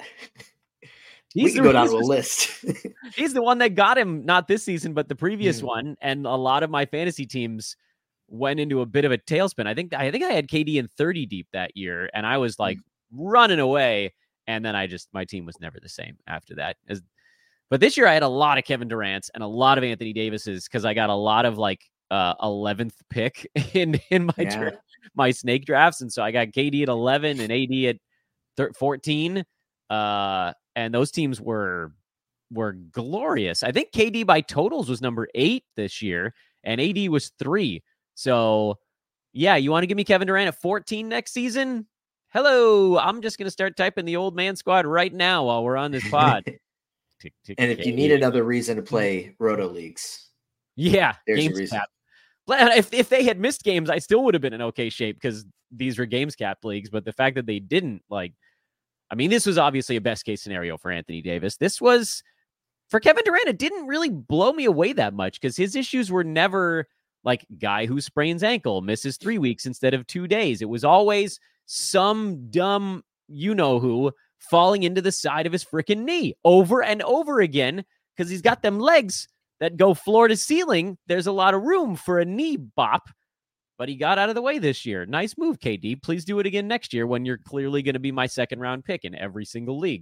We can go down the list. He's the one that got him, not this season, but the previous one. And a lot of my fantasy teams went into a bit of a tailspin. I think I had KD in 30 deep that year, and I was like running away. And then my team was never the same after that. But this year I had a lot of Kevin Durant's and a lot of Anthony Davis's, because I got a lot of 11th pick in my snake drafts. And so I got KD at 11 and AD at 14. And those teams were glorious. I think KD by totals was number 8 this year, and AD was 3. So, yeah, you want to give me Kevin Durant at 14 next season? Hello, I'm just going to start typing the old man squad right now while we're on this pod. And if you need another reason to play Roto Leagues, there's a reason. If they had missed games, I still would have been in okay shape, because these were games capped leagues. But the fact that they didn't, this was obviously a best case scenario for Anthony Davis. This was for Kevin Durant. It didn't really blow me away that much, because his issues were never like guy who sprains ankle, misses 3 weeks instead of 2 days. It was always some dumb, who falling into the side of his freaking knee over and over again, because he's got them legs that go floor to ceiling. There's a lot of room for a knee bop. But he got out of the way this year. Nice move, KD. Please do it again next year, when you're clearly going to be my second round pick in every single league.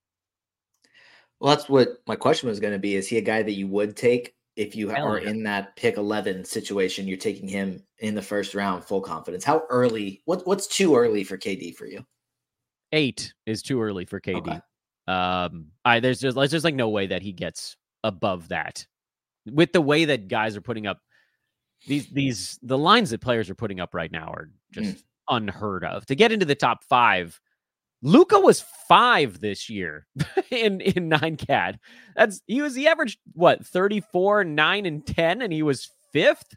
Well, that's what my question was going to be. Is he a guy that you would take if you are in that pick 11 situation? You're taking him in the first round, full confidence. How early? What's too early for KD for you? 8 is too early for KD. Okay. There's just no way that he gets above that. With the way that guys are putting up the lines that players are putting up right now are just unheard of. To get into the top 5, Luka was 5 this year in 9CAD. He averaged 34, 9, and 10, and he was 5th.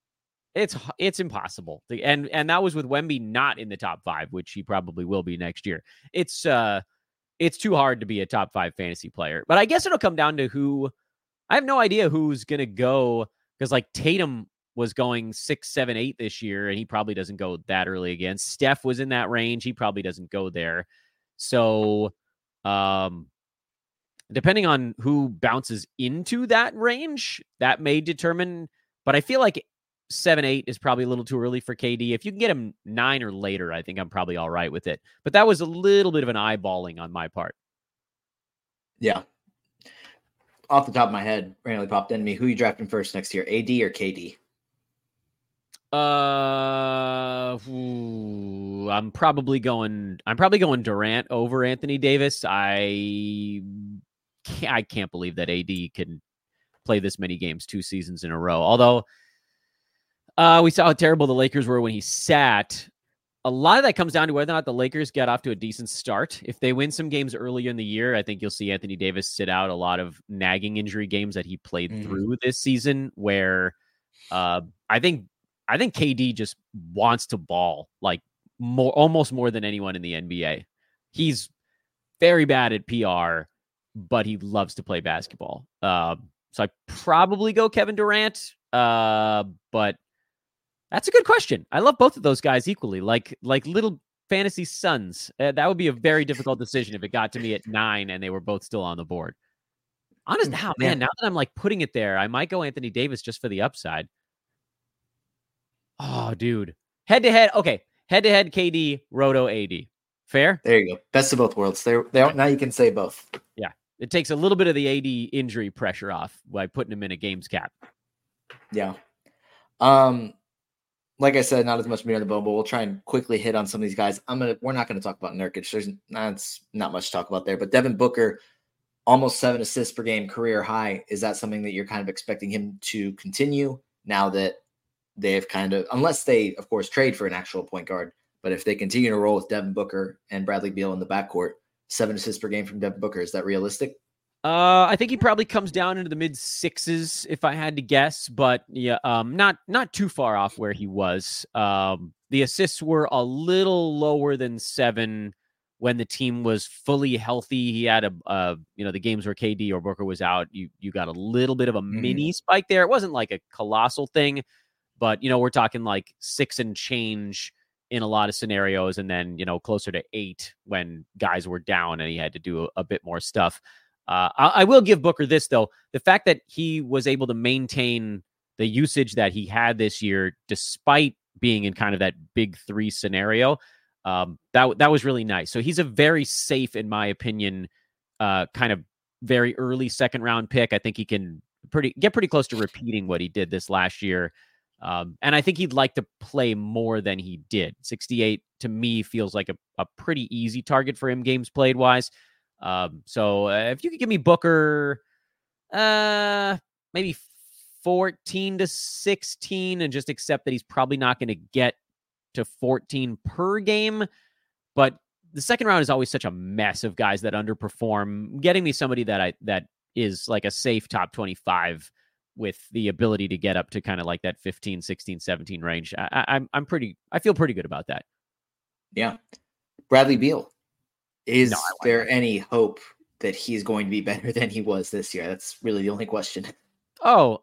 It's impossible. And that was with Wemby not in the top 5, which he probably will be next year. It's too hard to be a top 5 fantasy player. But I guess it'll come down to who. I have no idea who's going to go, because Tatum was going 6, 7, 8 this year, and he probably doesn't go that early again. Steph was in that range. He probably doesn't go there. So depending on who bounces into that range, that may determine. But I feel like 7, 8 is probably a little too early for KD. If you can get him 9 or later, I think I'm probably all right with it. But that was a little bit of an eyeballing on my part. Yeah. Off the top of my head, randomly popped into me. Who you drafting first next year, AD or KD? I'm probably going Durant over Anthony Davis. I can't believe that AD can play this many games 2 seasons in a row. Although we saw how terrible the Lakers were when he sat. A lot of that comes down to whether or not the Lakers get off to a decent start. If they win some games earlier in the year, I think you'll see Anthony Davis sit out a lot of nagging injury games that he played through this season, where I think KD just wants to ball almost more than anyone in the NBA. He's very bad at PR, but he loves to play basketball. So I probably go Kevin Durant, but that's a good question. I love both of those guys equally, like little fantasy sons. That would be a very difficult decision if it got to me at 9 and they were both still on the board. Honest, now that I'm putting it there, I might go Anthony Davis just for the upside. Oh, dude. Head-to-head. Okay. Head-to-head KD, Roto AD. Fair? There you go. Best of both worlds. Now you can say both. Yeah. it takes a little bit of the AD injury pressure off by putting him in a games cap. Yeah. Like I said, not as much meat on the bone, but we'll try and quickly hit on some of these guys. We're not going to talk about Nurkic. There's not much to talk about there, but Devin Booker, almost 7 assists per game, career high. Is that something that you're kind of expecting him to continue now that they've kind of, unless they, of course, trade for an actual point guard, but if they continue to roll with Devin Booker and Bradley Beal in the backcourt, 7 assists per game from Devin Booker, is that realistic? I think he probably comes down into the mid 6s if I had to guess, but yeah, not too far off where he was. The assists were a little lower than 7 when the team was fully healthy. He had the games where KD or Booker was out, you got a little bit of a mini spike there. It wasn't like a colossal thing, but we're talking like 6 and change in a lot of scenarios, and then closer to 8 when guys were down and he had to do a bit more stuff. I will give Booker this, though. The fact that he was able to maintain the usage that he had this year, despite being in kind of that big 3 scenario, that was really nice. So he's a very safe, in my opinion, kind of very early second round pick. I think he can get pretty close to repeating what he did this last year. And I think he'd like to play more than he did. 68 to me feels like a pretty easy target for him games played wise. So if you could give me Booker, maybe 14 to 16 and just accept that he's probably not going to get to 14 per game, but the second round is always such a mess of guys that underperform. Getting me somebody that is like a safe top 25 with the ability to get up to kind of like that 15, 16, 17 range. I feel pretty good about that. Yeah. Bradley Beal. Is there any hope that he's going to be better than he was this year? That's really the only question. Oh,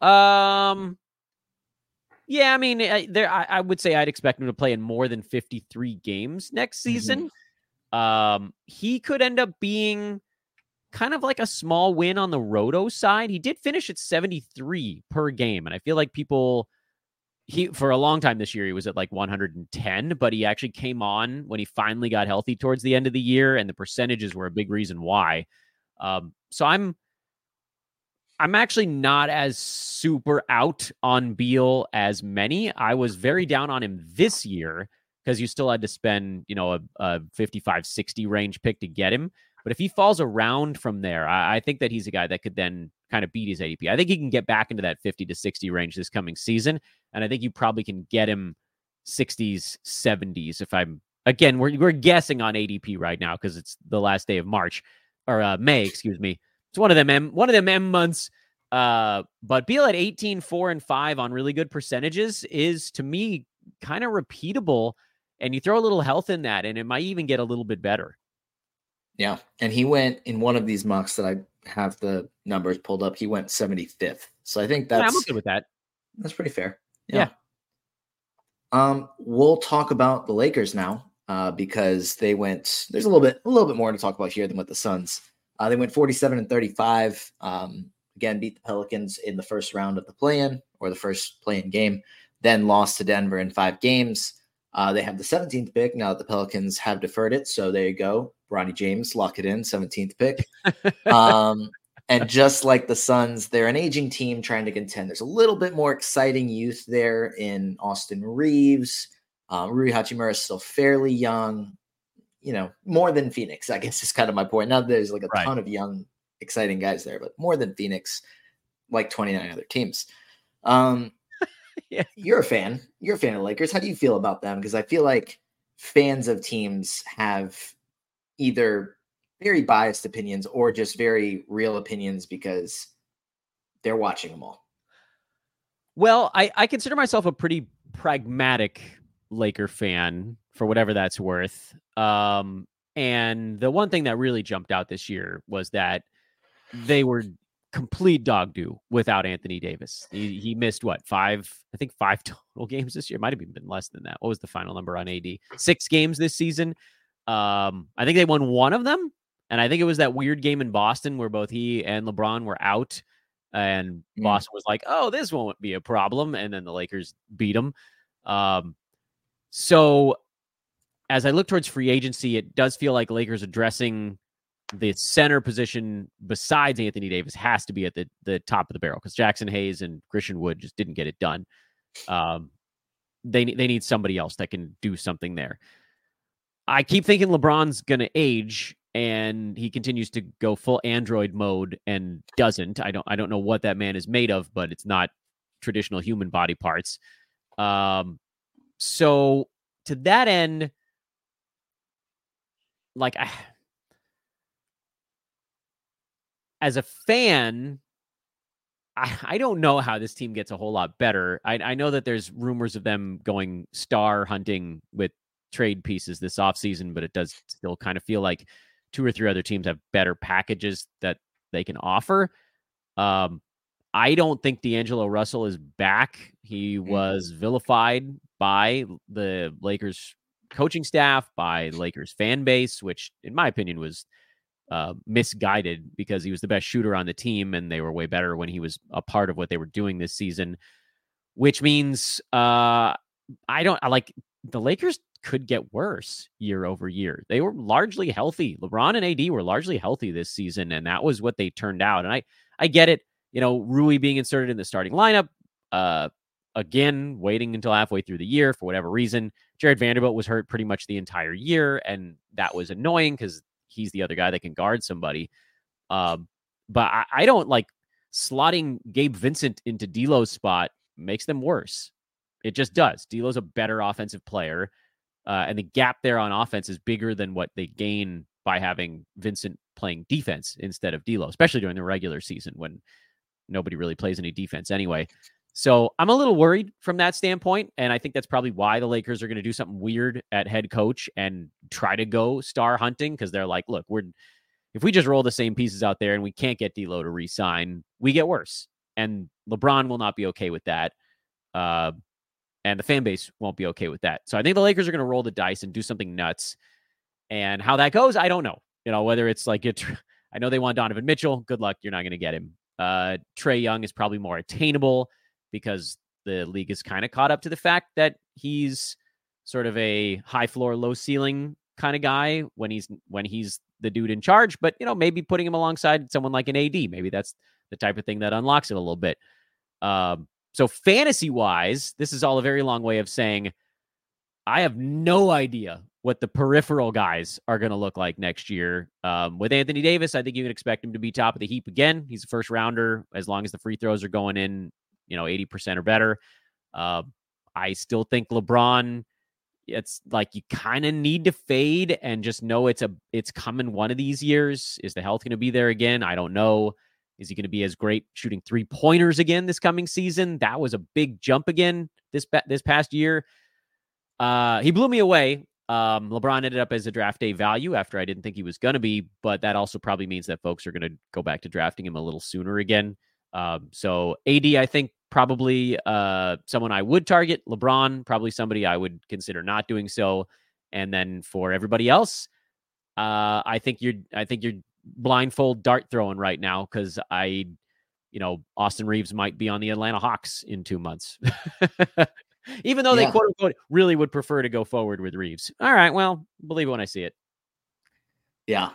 yeah, I mean, I would say I'd expect him to play in more than 53 games next season. He could end up being kind of like a small win on the roto side. He did finish at 73 per game, and I feel like for a long time this year, he was at like 110, but he actually came on when he finally got healthy towards the end of the year, and the percentages were a big reason why. So I'm actually not as super out on Beal as many. I was very down on him this year because you still had to spend, a 55, 60 range pick to get him. But if he falls around from there, I think that he's a guy that could then kind of beat his ADP. I think he can get back into that 50 to 60 range this coming season. And I think you probably can get him 60s, 70s. Again, we're guessing on ADP right now because it's the last day of May, excuse me. It's one of them M months. But Beal at 18, 4, and 5 on really good percentages is, to me, kind of repeatable. And you throw a little health in that, and it might even get a little bit better. Yeah. And he went in one of these mocks that I have the numbers pulled up. He went 75th. So I think I'm okay with that. That's pretty fair. Yeah. We'll talk about the Lakers now because they went, there's a little bit more to talk about here than with the Suns. They went 47 and 35. Again, beat the Pelicans in the first round of the play-in, or the first play-in game, then lost to Denver in 5 games. They have the 17th pick now that the Pelicans have deferred it. So there you go. Bronny James, lock it in, 17th pick. And just like the Suns, they're an aging team trying to contend. There's a little bit more exciting youth there in Austin Reeves. Rui Hachimura is still fairly young, more than Phoenix, I guess is kind of my point. Now there's like a ton of young, exciting guys there, but more than Phoenix, like 29 other teams. Yeah. You're a fan of the Lakers. How do you feel about them? Because I feel like fans of teams have either very biased opinions or just very real opinions because they're watching them all. Well, I consider myself a pretty pragmatic Laker fan, for whatever that's worth. And the one thing that really jumped out this year was that they were complete dog do without Anthony Davis. He missed 5 total games this year. It might have even been less than that. What was the final number on AD? 6 games this season. I think they won 1 of them. And I think it was that weird game in Boston where both he and LeBron were out, and Boston was like, oh, this won't be a problem. And then the Lakers beat them. So as I look towards free agency, it does feel like Lakers addressing the center position besides Anthony Davis has to be at the top of the barrel because Jackson Hayes and Christian Wood just didn't get it done. They need somebody else that can do something there. I keep thinking LeBron's going to age, and he continues to go full android mode and doesn't. I don't know what that man is made of, but it's not traditional human body parts. So to that end, like as a fan, I don't know how this team gets a whole lot better. I know that there's rumors of them going star hunting with trade pieces this offseason, but it does still kind of feel like 2 or 3 other teams have better packages that they can offer. I don't think D'Angelo Russell is back. He was vilified by the Lakers coaching staff, by Lakers fan base, which in my opinion was misguided because he was the best shooter on the team and they were way better when he was a part of what they were doing this season, which means the Lakers could get worse year over year. They were largely healthy. LeBron and AD were largely healthy this season, and that was what they turned out. And I get it. Rui being inserted in the starting lineup, again, waiting until halfway through the year for whatever reason. Jared Vanderbilt was hurt pretty much the entire year, and that was annoying because he's the other guy that can guard somebody. But I don't like slotting Gabe Vincent into D'Lo's spot makes them worse. It just does. D'Lo's a better offensive player. And the gap there on offense is bigger than what they gain by having Vincent playing defense instead of D'Lo, especially during the regular season when nobody really plays any defense anyway. So I'm a little worried from that standpoint, and I think that's probably why the Lakers are going to do something weird at head coach and try to go star hunting, because they're like, look, if we just roll the same pieces out there and we can't get D'Lo to re-sign, we get worse. And LeBron will not be okay with that. And the fan base won't be okay with that. So I think the Lakers are going to roll the dice and do something nuts. And how that goes, I don't know. Whether it's like I know they want Donovan Mitchell. Good luck. You're not going to get him. Trae Young is probably more attainable because the league is kind of caught up to the fact that he's sort of a high floor, low ceiling kind of guy when he's the dude in charge. But, maybe putting him alongside someone like an AD, maybe that's the type of thing that unlocks it a little bit. So fantasy-wise, this is all a very long way of saying I have no idea what the peripheral guys are going to look like next year. With Anthony Davis, I think you can expect him to be top of the heap again. He's a first-rounder as long as the free throws are going in, 80% or better. I still think LeBron, it's like you kind of need to fade and just know it's coming one of these years. Is the health going to be there again? I don't know. Is he going to be as great shooting 3-pointers again this coming season? That was a big jump again this past year. He blew me away. LeBron ended up as a draft day value after I didn't think he was going to be, but that also probably means that folks are going to go back to drafting him a little sooner again. So AD, I think probably someone I would target. LeBron, probably somebody I would consider not doing so. And then for everybody else, I think you're blindfold dart throwing right now because Austin Reeves might be on the Atlanta Hawks in 2 months. Even though they quote unquote really would prefer to go forward with Reeves. All right, well, believe it when I see it. Yeah.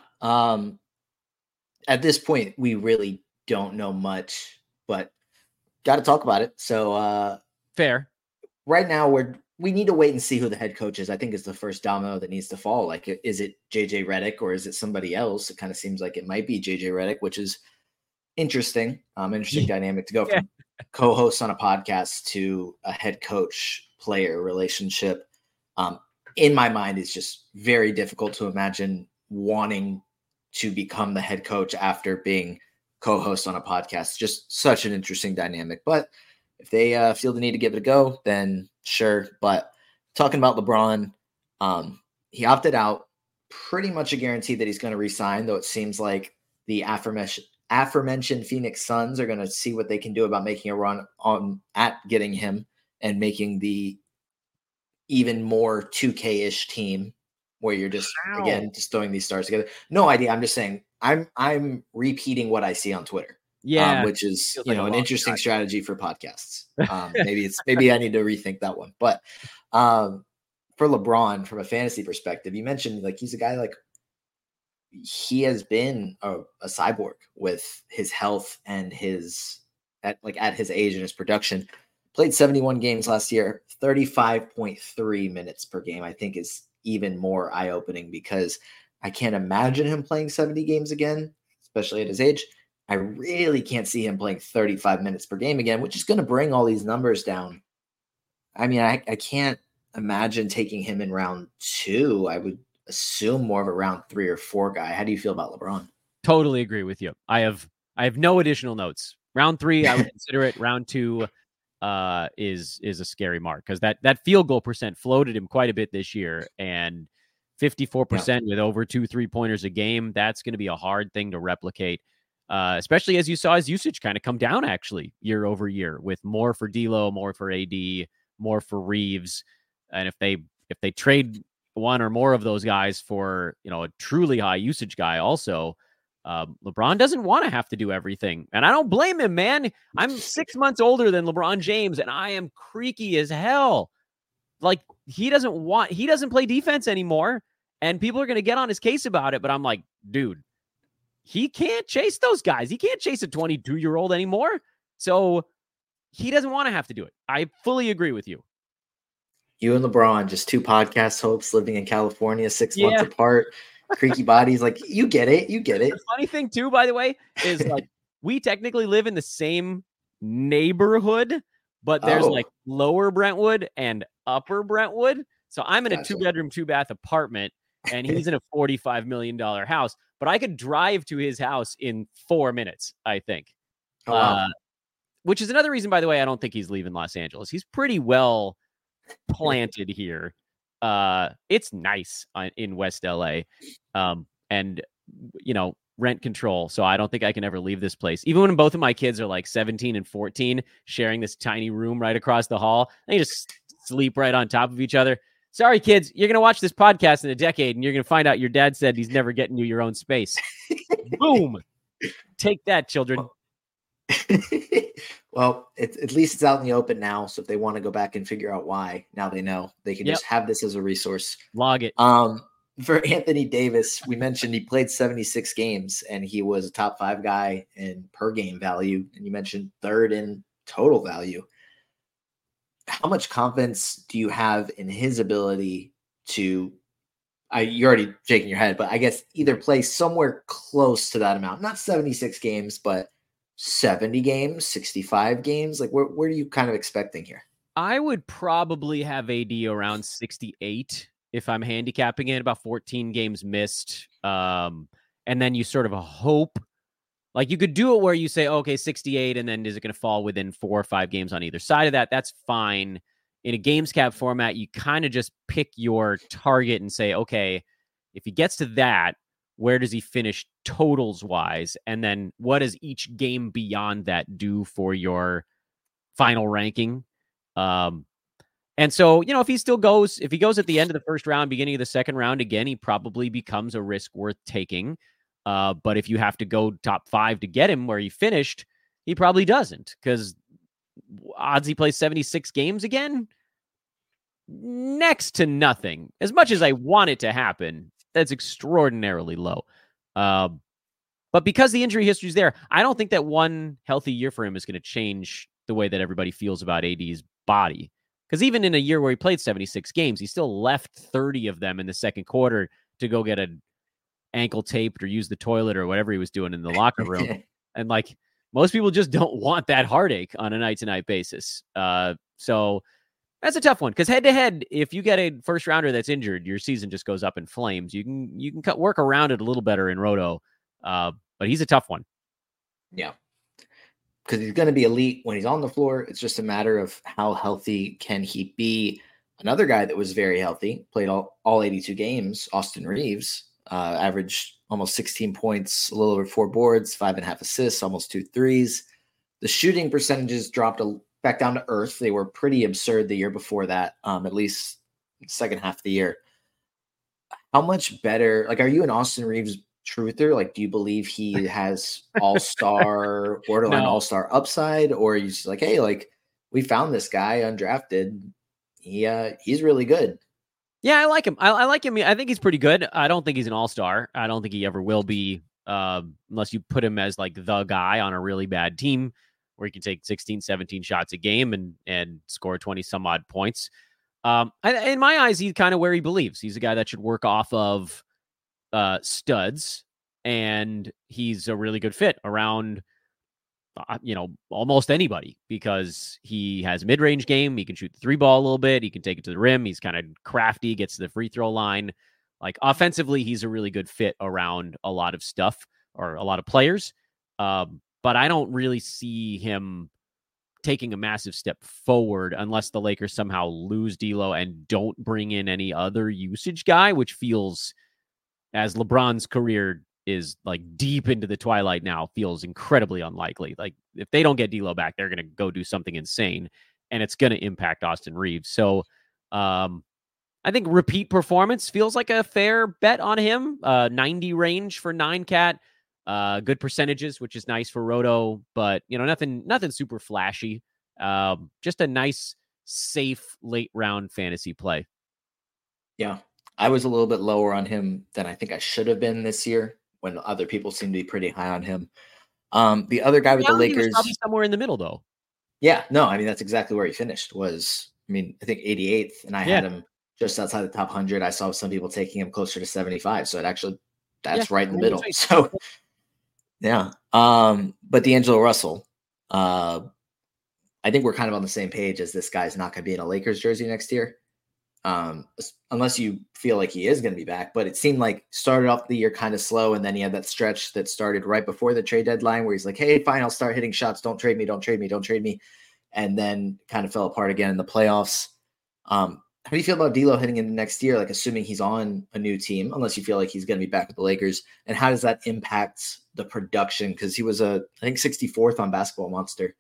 At this point, we really don't know much, but got to talk about it. So fair. Right now, we need to wait and see who the head coach is. I think is the first domino that needs to fall. Like, is it JJ Redick or is it somebody else? It kind of seems like it might be JJ Redick, which is interesting. Interesting dynamic to go from co-host on a podcast to a head coach player relationship. In my mind, it's just very difficult to imagine wanting to become the head coach after being co-host on a podcast. Just such an interesting dynamic. But if they feel the need to give it a go, then sure. But talking about LeBron, he opted out. Pretty much a guarantee that he's going to resign, though it seems like the aforementioned Phoenix Suns are going to see what they can do about making a run at getting him and making the even more 2K-ish team where you're just, again, just throwing these stars together. No idea. I'm just saying I'm repeating what I see on Twitter. Yeah. Which is, an interesting strategy for podcasts. Maybe I need to rethink that one. But for LeBron, from a fantasy perspective, you mentioned like he's a guy like he has been a cyborg with his health and at his age and his production. Played 71 games last year, 35.3 minutes per game, I think is even more eye-opening because I can't imagine him playing 70 games again, especially at his age. I really can't see him playing 35 minutes per game again, which is going to bring all these numbers down. I mean, I can't imagine taking him in round 2. I would assume more of a round 3 or 4 guy. How do you feel about LeBron? Totally agree with you. I have no additional notes. Round 3, I would consider it. Round 2 is a scary mark because that field goal percent floated him quite a bit this year, and 54% with over 2 3-pointers a game. That's going to be a hard thing to replicate, especially as you saw his usage kind of come down actually year over year with more for D'Lo, more for AD, more for Reeves, and if they trade one or more of those guys for a truly high usage guy also. LeBron doesn't want to have to do everything. And I don't blame him, man. I'm 6 months older than LeBron James, and I am creaky as hell. Like, he doesn't play defense anymore, and people are going to get on his case about it. But I'm like, dude, he can't chase those guys. He can't chase a 22-year-old anymore. So he doesn't want to have to do it. I fully agree with you. You and LeBron, just 2 podcast hosts living in California, 6 months apart. Creaky bodies, like you get it. The funny thing too, by the way, is like we technically live in the same neighborhood, but there's like lower Brentwood and upper Brentwood. So I'm in a 2-bedroom, 2-bath apartment, and he's in a $45 million house. But I could drive to his house in 4 minutes, I think. Oh, wow. Which is another reason, by the way, I don't think he's leaving Los Angeles. He's pretty well planted here. It's nice in West LA, and rent control. So I don't think I can ever leave this place. Even when both of my kids are like 17 and 14, sharing this tiny room right across the hall, they just sleep right on top of each other. Sorry, kids, you're gonna watch this podcast in a decade, and you're gonna find out your dad said he's never getting you your own space. Boom, take that, children. Well, at least it's out in the open now. So if they want to go back and figure out why, now they know. They can just have this as a resource. Log it. For Anthony Davis, we mentioned he played 76 games and he was a top 5 guy in per game value. And you mentioned 3rd in total value. How much confidence do you have in his ability to, you're already shaking your head, but I guess either play somewhere close to that amount, not 76 games, but 70 games, 65 games? Like, where are you kind of expecting here? I would probably have AD around 68 if I'm handicapping it, about 14 games missed. And then you sort of hope, like you could do it where you say, okay, 68, and then is it going to fall within 4 or 5 games on either side of that? That's fine. In a games cap format, you kind of just pick your target and say, okay, if he gets to that, where does he finish totals wise? And then what does each game beyond that do for your final ranking? And so, if he goes at the end of the first round, beginning of the second round, again, he probably becomes a risk worth taking. But if you have to go top 5 to get him where he finished, he probably doesn't, because odds he plays 76 games again, next to nothing. As much as I want it to happen, that's extraordinarily low. But because the injury history is there, I don't think that one healthy year for him is going to change the way that everybody feels about AD's body. Because even in a year where he played 76 games, he still left 30 of them in the second quarter to go get an ankle taped or use the toilet or whatever he was doing in the locker room. And like, most people just don't want that heartache on a night-to-night basis. So that's a tough one, because head-to-head, if you get a first rounder that's injured, your season just goes up in flames. You can work around it a little better in Roto, but he's a tough one. Yeah, because he's going to be elite when he's on the floor. It's just a matter of how healthy can he be. Another guy that was very healthy, played all 82 games, Austin Reeves, averaged almost 16 points, a little over 4 boards, 5.5 assists, almost 2 threes. The shooting percentages dropped back down to earth. They were pretty absurd the year before that, at least second half of the year. How much better, like, are you an Austin Reeves truther? Like, do you believe he has all-star, borderline all-star upside? Or are you just like, hey, like, we found this guy undrafted. He's really good. Yeah, I like him. I like him. I think he's pretty good. I don't think he's an all-star. I don't think he ever will be, unless you put him as like the guy on a really bad team where he can take 16, 17 shots a game and score 20 some odd points. In my eyes, he's kind of where he believes. He's a guy that should work off of studs, and he's a really good fit around almost anybody because he has a mid-range game. He can shoot the three ball a little bit. He can take it to the rim. He's kind of crafty, gets to the free throw line. Like offensively, he's a really good fit around a lot of stuff or a lot of players. But I don't really see him taking a massive step forward unless the Lakers somehow lose D'Lo and don't bring in any other usage guy, which feels, as LeBron's career is like deep into the twilight now, feels incredibly unlikely. Like if they don't get D'Lo back, they're going to go do something insane, and it's going to impact Austin Reaves. So I think repeat performance feels like a fair bet on him. 90 range for 9-cat. Good percentages, which is nice for Roto, but nothing super flashy. Just a nice, safe late round fantasy play. Yeah. I was a little bit lower on him than I think I should have been this year when other people seem to be pretty high on him. The other guy with the Lakers was probably somewhere in the middle though. Yeah, no, I mean, that's exactly where he finished I think 88th, and I had him just outside the top 100. I saw some people taking him closer to 75. So that's right in the middle. So yeah. But D'Angelo Russell, I think we're kind of on the same page as this guy's not going to be in a Lakers jersey next year. Unless you feel like he is going to be back, but it seemed like started off the year kind of slow. And then he had that stretch that started right before the trade deadline where he's like, hey, fine, I'll start hitting shots. Don't trade me. Don't trade me. Don't trade me. And then kind of fell apart again in the playoffs. How do you feel about D'Lo heading into next year? Like assuming he's on a new team, unless you feel like he's going to be back with the Lakers, and how does that impact the production? Cause he was I think 64th on Basketball Monster.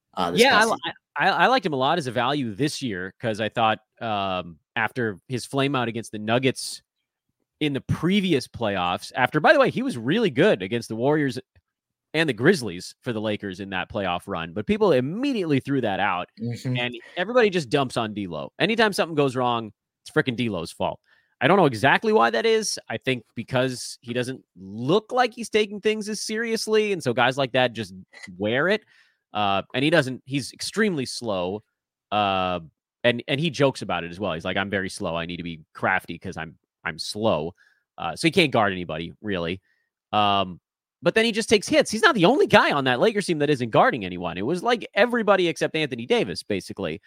I liked him a lot as a value this year because I thought after his flame out against the Nuggets in the previous playoffs, by the way, he was really good against the Warriors and the Grizzlies for the Lakers in that playoff run, but people immediately threw that out, and everybody just dumps on D'Lo. Anytime something goes wrong, it's freaking D'Lo's fault. I don't know exactly why that is. I think because he doesn't look like he's taking things as seriously, and so guys like that just wear it. And he's extremely slow. And he jokes about it as well. He's like, I'm very slow. I need to be crafty because I'm slow. So he can't guard anybody really. But then he just takes hits. He's not the only guy on that Lakers team that isn't guarding anyone. It was like everybody except Anthony Davis, basically.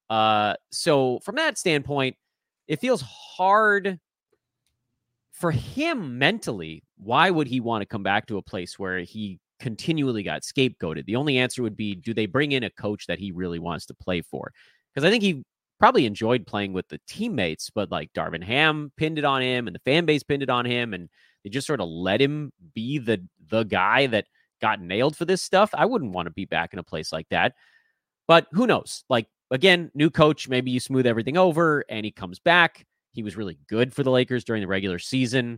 So from that standpoint, it feels hard for him mentally. Why would he want to come back to a place where he continually got scapegoated? The only answer would be, do they bring in a coach that he really wants to play for? Because I think he probably enjoyed playing with the teammates, but like Darvin Ham pinned it on him and the fan base pinned it on him, and they just sort of let him be the guy that got nailed for this stuff. I wouldn't want to be back in a place like that. But who knows? Like, again, new coach, maybe you smooth everything over and he comes back. He was really good for the Lakers during the regular season.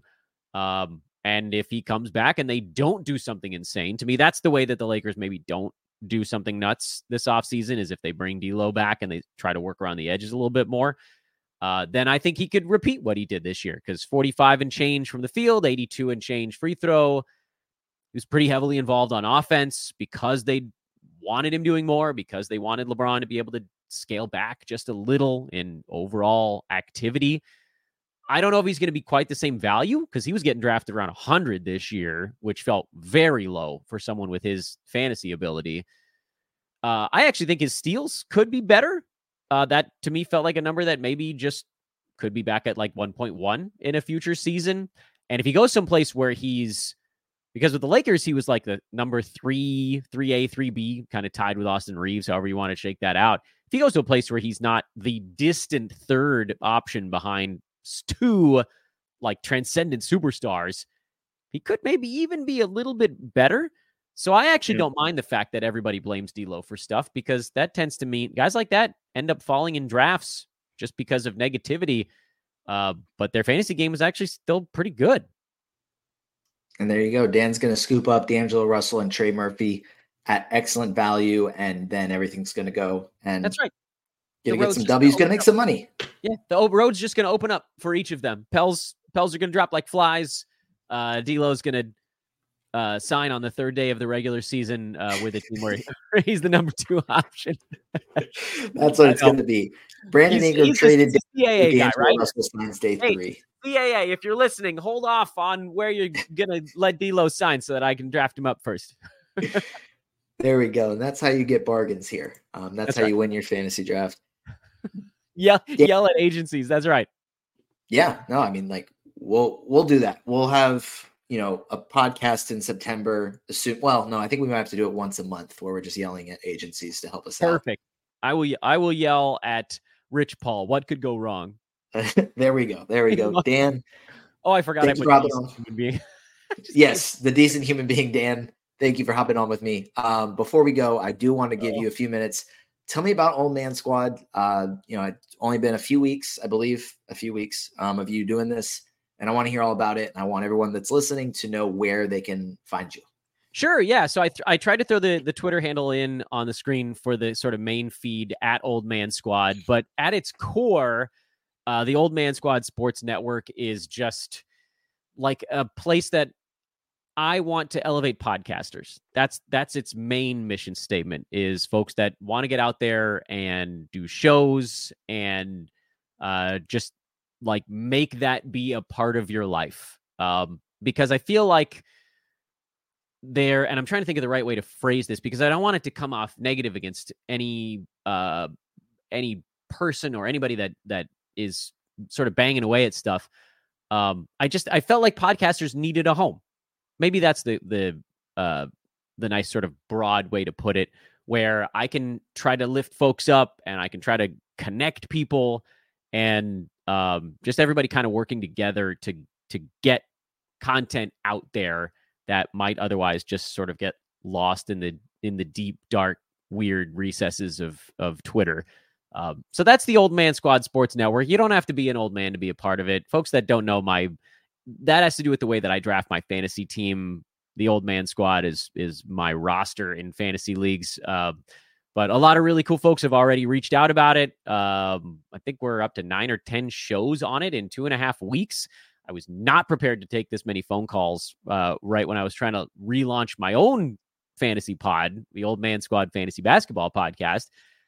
And if he comes back and they don't do something insane, to me, that's the way that the Lakers maybe don't do something nuts this offseason, is if they bring D'Lo back and they try to work around the edges a little bit more. Then I think he could repeat what he did this year, because 45 and change from the field, 82 and change free throw. He was pretty heavily involved on offense because they wanted him doing more, because they wanted LeBron to be able to scale back just a little in overall activity. I don't know if he's going to be quite the same value, because he was getting drafted around 100 this year, which felt very low for someone with his fantasy ability. I actually think his steals could be better. That to me felt like a number that maybe just could be back at like 1.1 in a future season. And if he goes someplace where because with the Lakers, he was like the number 3A, 3B, kind of tied with Austin Reaves, however you want to shake that out. If he goes to a place where he's not the distant third option behind two like transcendent superstars, he could maybe even be a little bit better. So I actually don't mind the fact that everybody blames D'Lo for stuff, because that tends to mean guys like that end up falling in drafts just because of negativity. But their fantasy game is actually still pretty good. And there you go. Dan's going to scoop up D'Angelo Russell and Trey Murphy at excellent value, and then everything's going to go. And that's right. Gonna get some W's, gonna make some money. Yeah, the road's just gonna open up for each of them. Pels are gonna drop like flies. D'Lo's gonna sign on the third day of the regular season with a team where he's the number 2 option. That's what it's going to be. Brandon Ingram traded. CAA guy, right? Signs day 3. CAA, if you're listening, hold off on where you're gonna let D'Lo sign so that I can draft him up first. There we go. And that's how you get bargains here. That's how right. You win your fantasy draft. Yell at agencies. That's right. Yeah. No, I mean, like we'll do that. We'll have, a podcast in September. Well, no, I think we might have to do it once a month where we're just yelling at agencies to help us out. Perfect. I will yell at Rich Paul. What could go wrong? There we go. Dan. Oh, I forgot. I put decent human being. Yes, the decent human being, Dan. Thank you for hopping on with me. Before we go, I do want to give you a few minutes. Tell me about Old Man Squad. It's only been a few weeks of you doing this, and I want to hear all about it. And I want everyone that's listening to know where they can find you. Sure. Yeah. So I tried to throw the Twitter handle in on the screen for the sort of main feed at Old Man Squad, but at its core, the Old Man Squad Sports Network is just like a place that I want to elevate podcasters. That's its main mission statement, is folks that want to get out there and do shows and just like make that be a part of your life. Because I feel like and I'm trying to think of the right way to phrase this, because I don't want it to come off negative against any person or anybody that is sort of banging away at stuff. I felt like podcasters needed a home. Maybe that's the nice sort of broad way to put it, where I can try to lift folks up and I can try to connect people and just everybody kind of working together to get content out there that might otherwise just sort of get lost in the deep, dark, weird recesses of Twitter. So that's the Old Man Squad Sports Network. You don't have to be an old man to be a part of it. Folks that don't know that has to do with the way that I draft my fantasy team. The Old Man Squad is my roster in fantasy leagues. But a lot of really cool folks have already reached out about it. I think we're up to 9 or 10 shows on it in 2.5 weeks. I was not prepared to take this many phone calls right when I was trying to relaunch my own fantasy pod, the Old Man Squad Fantasy Basketball Podcast.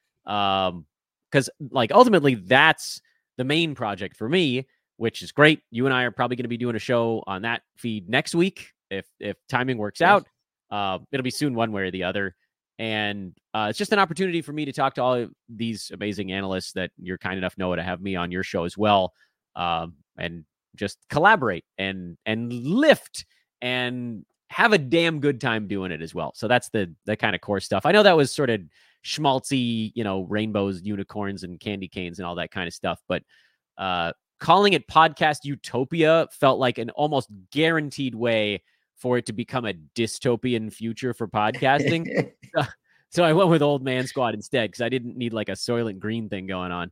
Because ultimately that's the main project for me, which is great. You and I are probably going to be doing a show on that feed next week if timing works out. It'll be soon one way or the other. And it's just an opportunity for me to talk to all of these amazing analysts that you're kind enough, Noah, to have me on your show as well. And just collaborate and lift and have a damn good time doing it as well. So that's the kind of core stuff. I know that was sort of schmaltzy, rainbows, unicorns, and candy canes and all that kind of stuff. But calling it Podcast Utopia felt like an almost guaranteed way for it to become a dystopian future for podcasting. So I went with Old Man Squad instead, because I didn't need like a Soylent Green thing going on.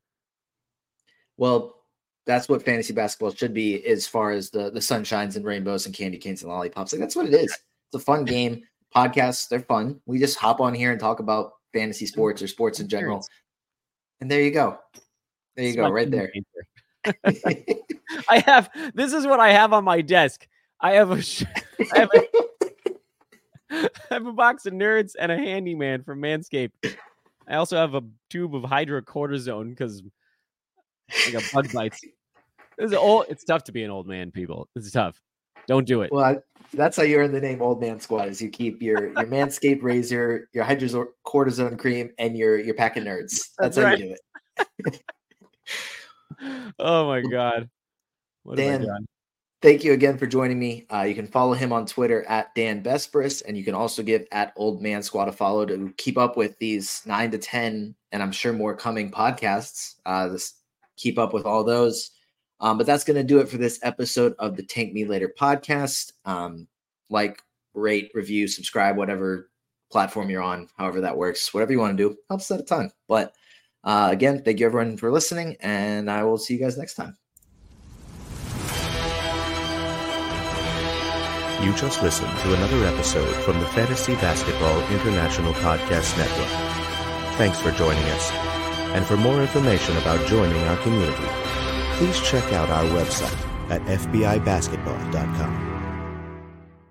Well, that's what fantasy basketball should be, as far as the sunshines and rainbows and candy canes and lollipops. Like, that's what it is. It's a fun game. Podcasts, they're fun. We just hop on here and talk about fantasy sports or sports in general. And there you go. There you go, right there. This is what I have on my desk. I have a box of Nerds and a handyman from Manscaped. I also have a tube of hydrocortisone because I got bug bites. It's tough to be an old man, people. It's tough. Don't do it. Well, that's how you earn the name Old Man Squad, is you keep your Manscaped razor, your hydrocortisone cream, and your pack of Nerds. That's how you do it. Oh my God. What Dan, thank you again for joining me. You can follow him on Twitter at Dan Besbris, and you can also give at Old Man Squad a follow to keep up with these 9 to 10, and I'm sure more coming podcasts. Keep up with all those. But that's going to do it for this episode of the Tank Me Later podcast. Like, rate, review, subscribe, whatever platform you're on, however that works, whatever you want to do, helps out a ton. But again, thank you everyone for listening, and I will see you guys next time. You just listened to another episode from the Fantasy Basketball International Podcast Network. Thanks for joining us. And for more information about joining our community, please check out our website at fbibasketball.com.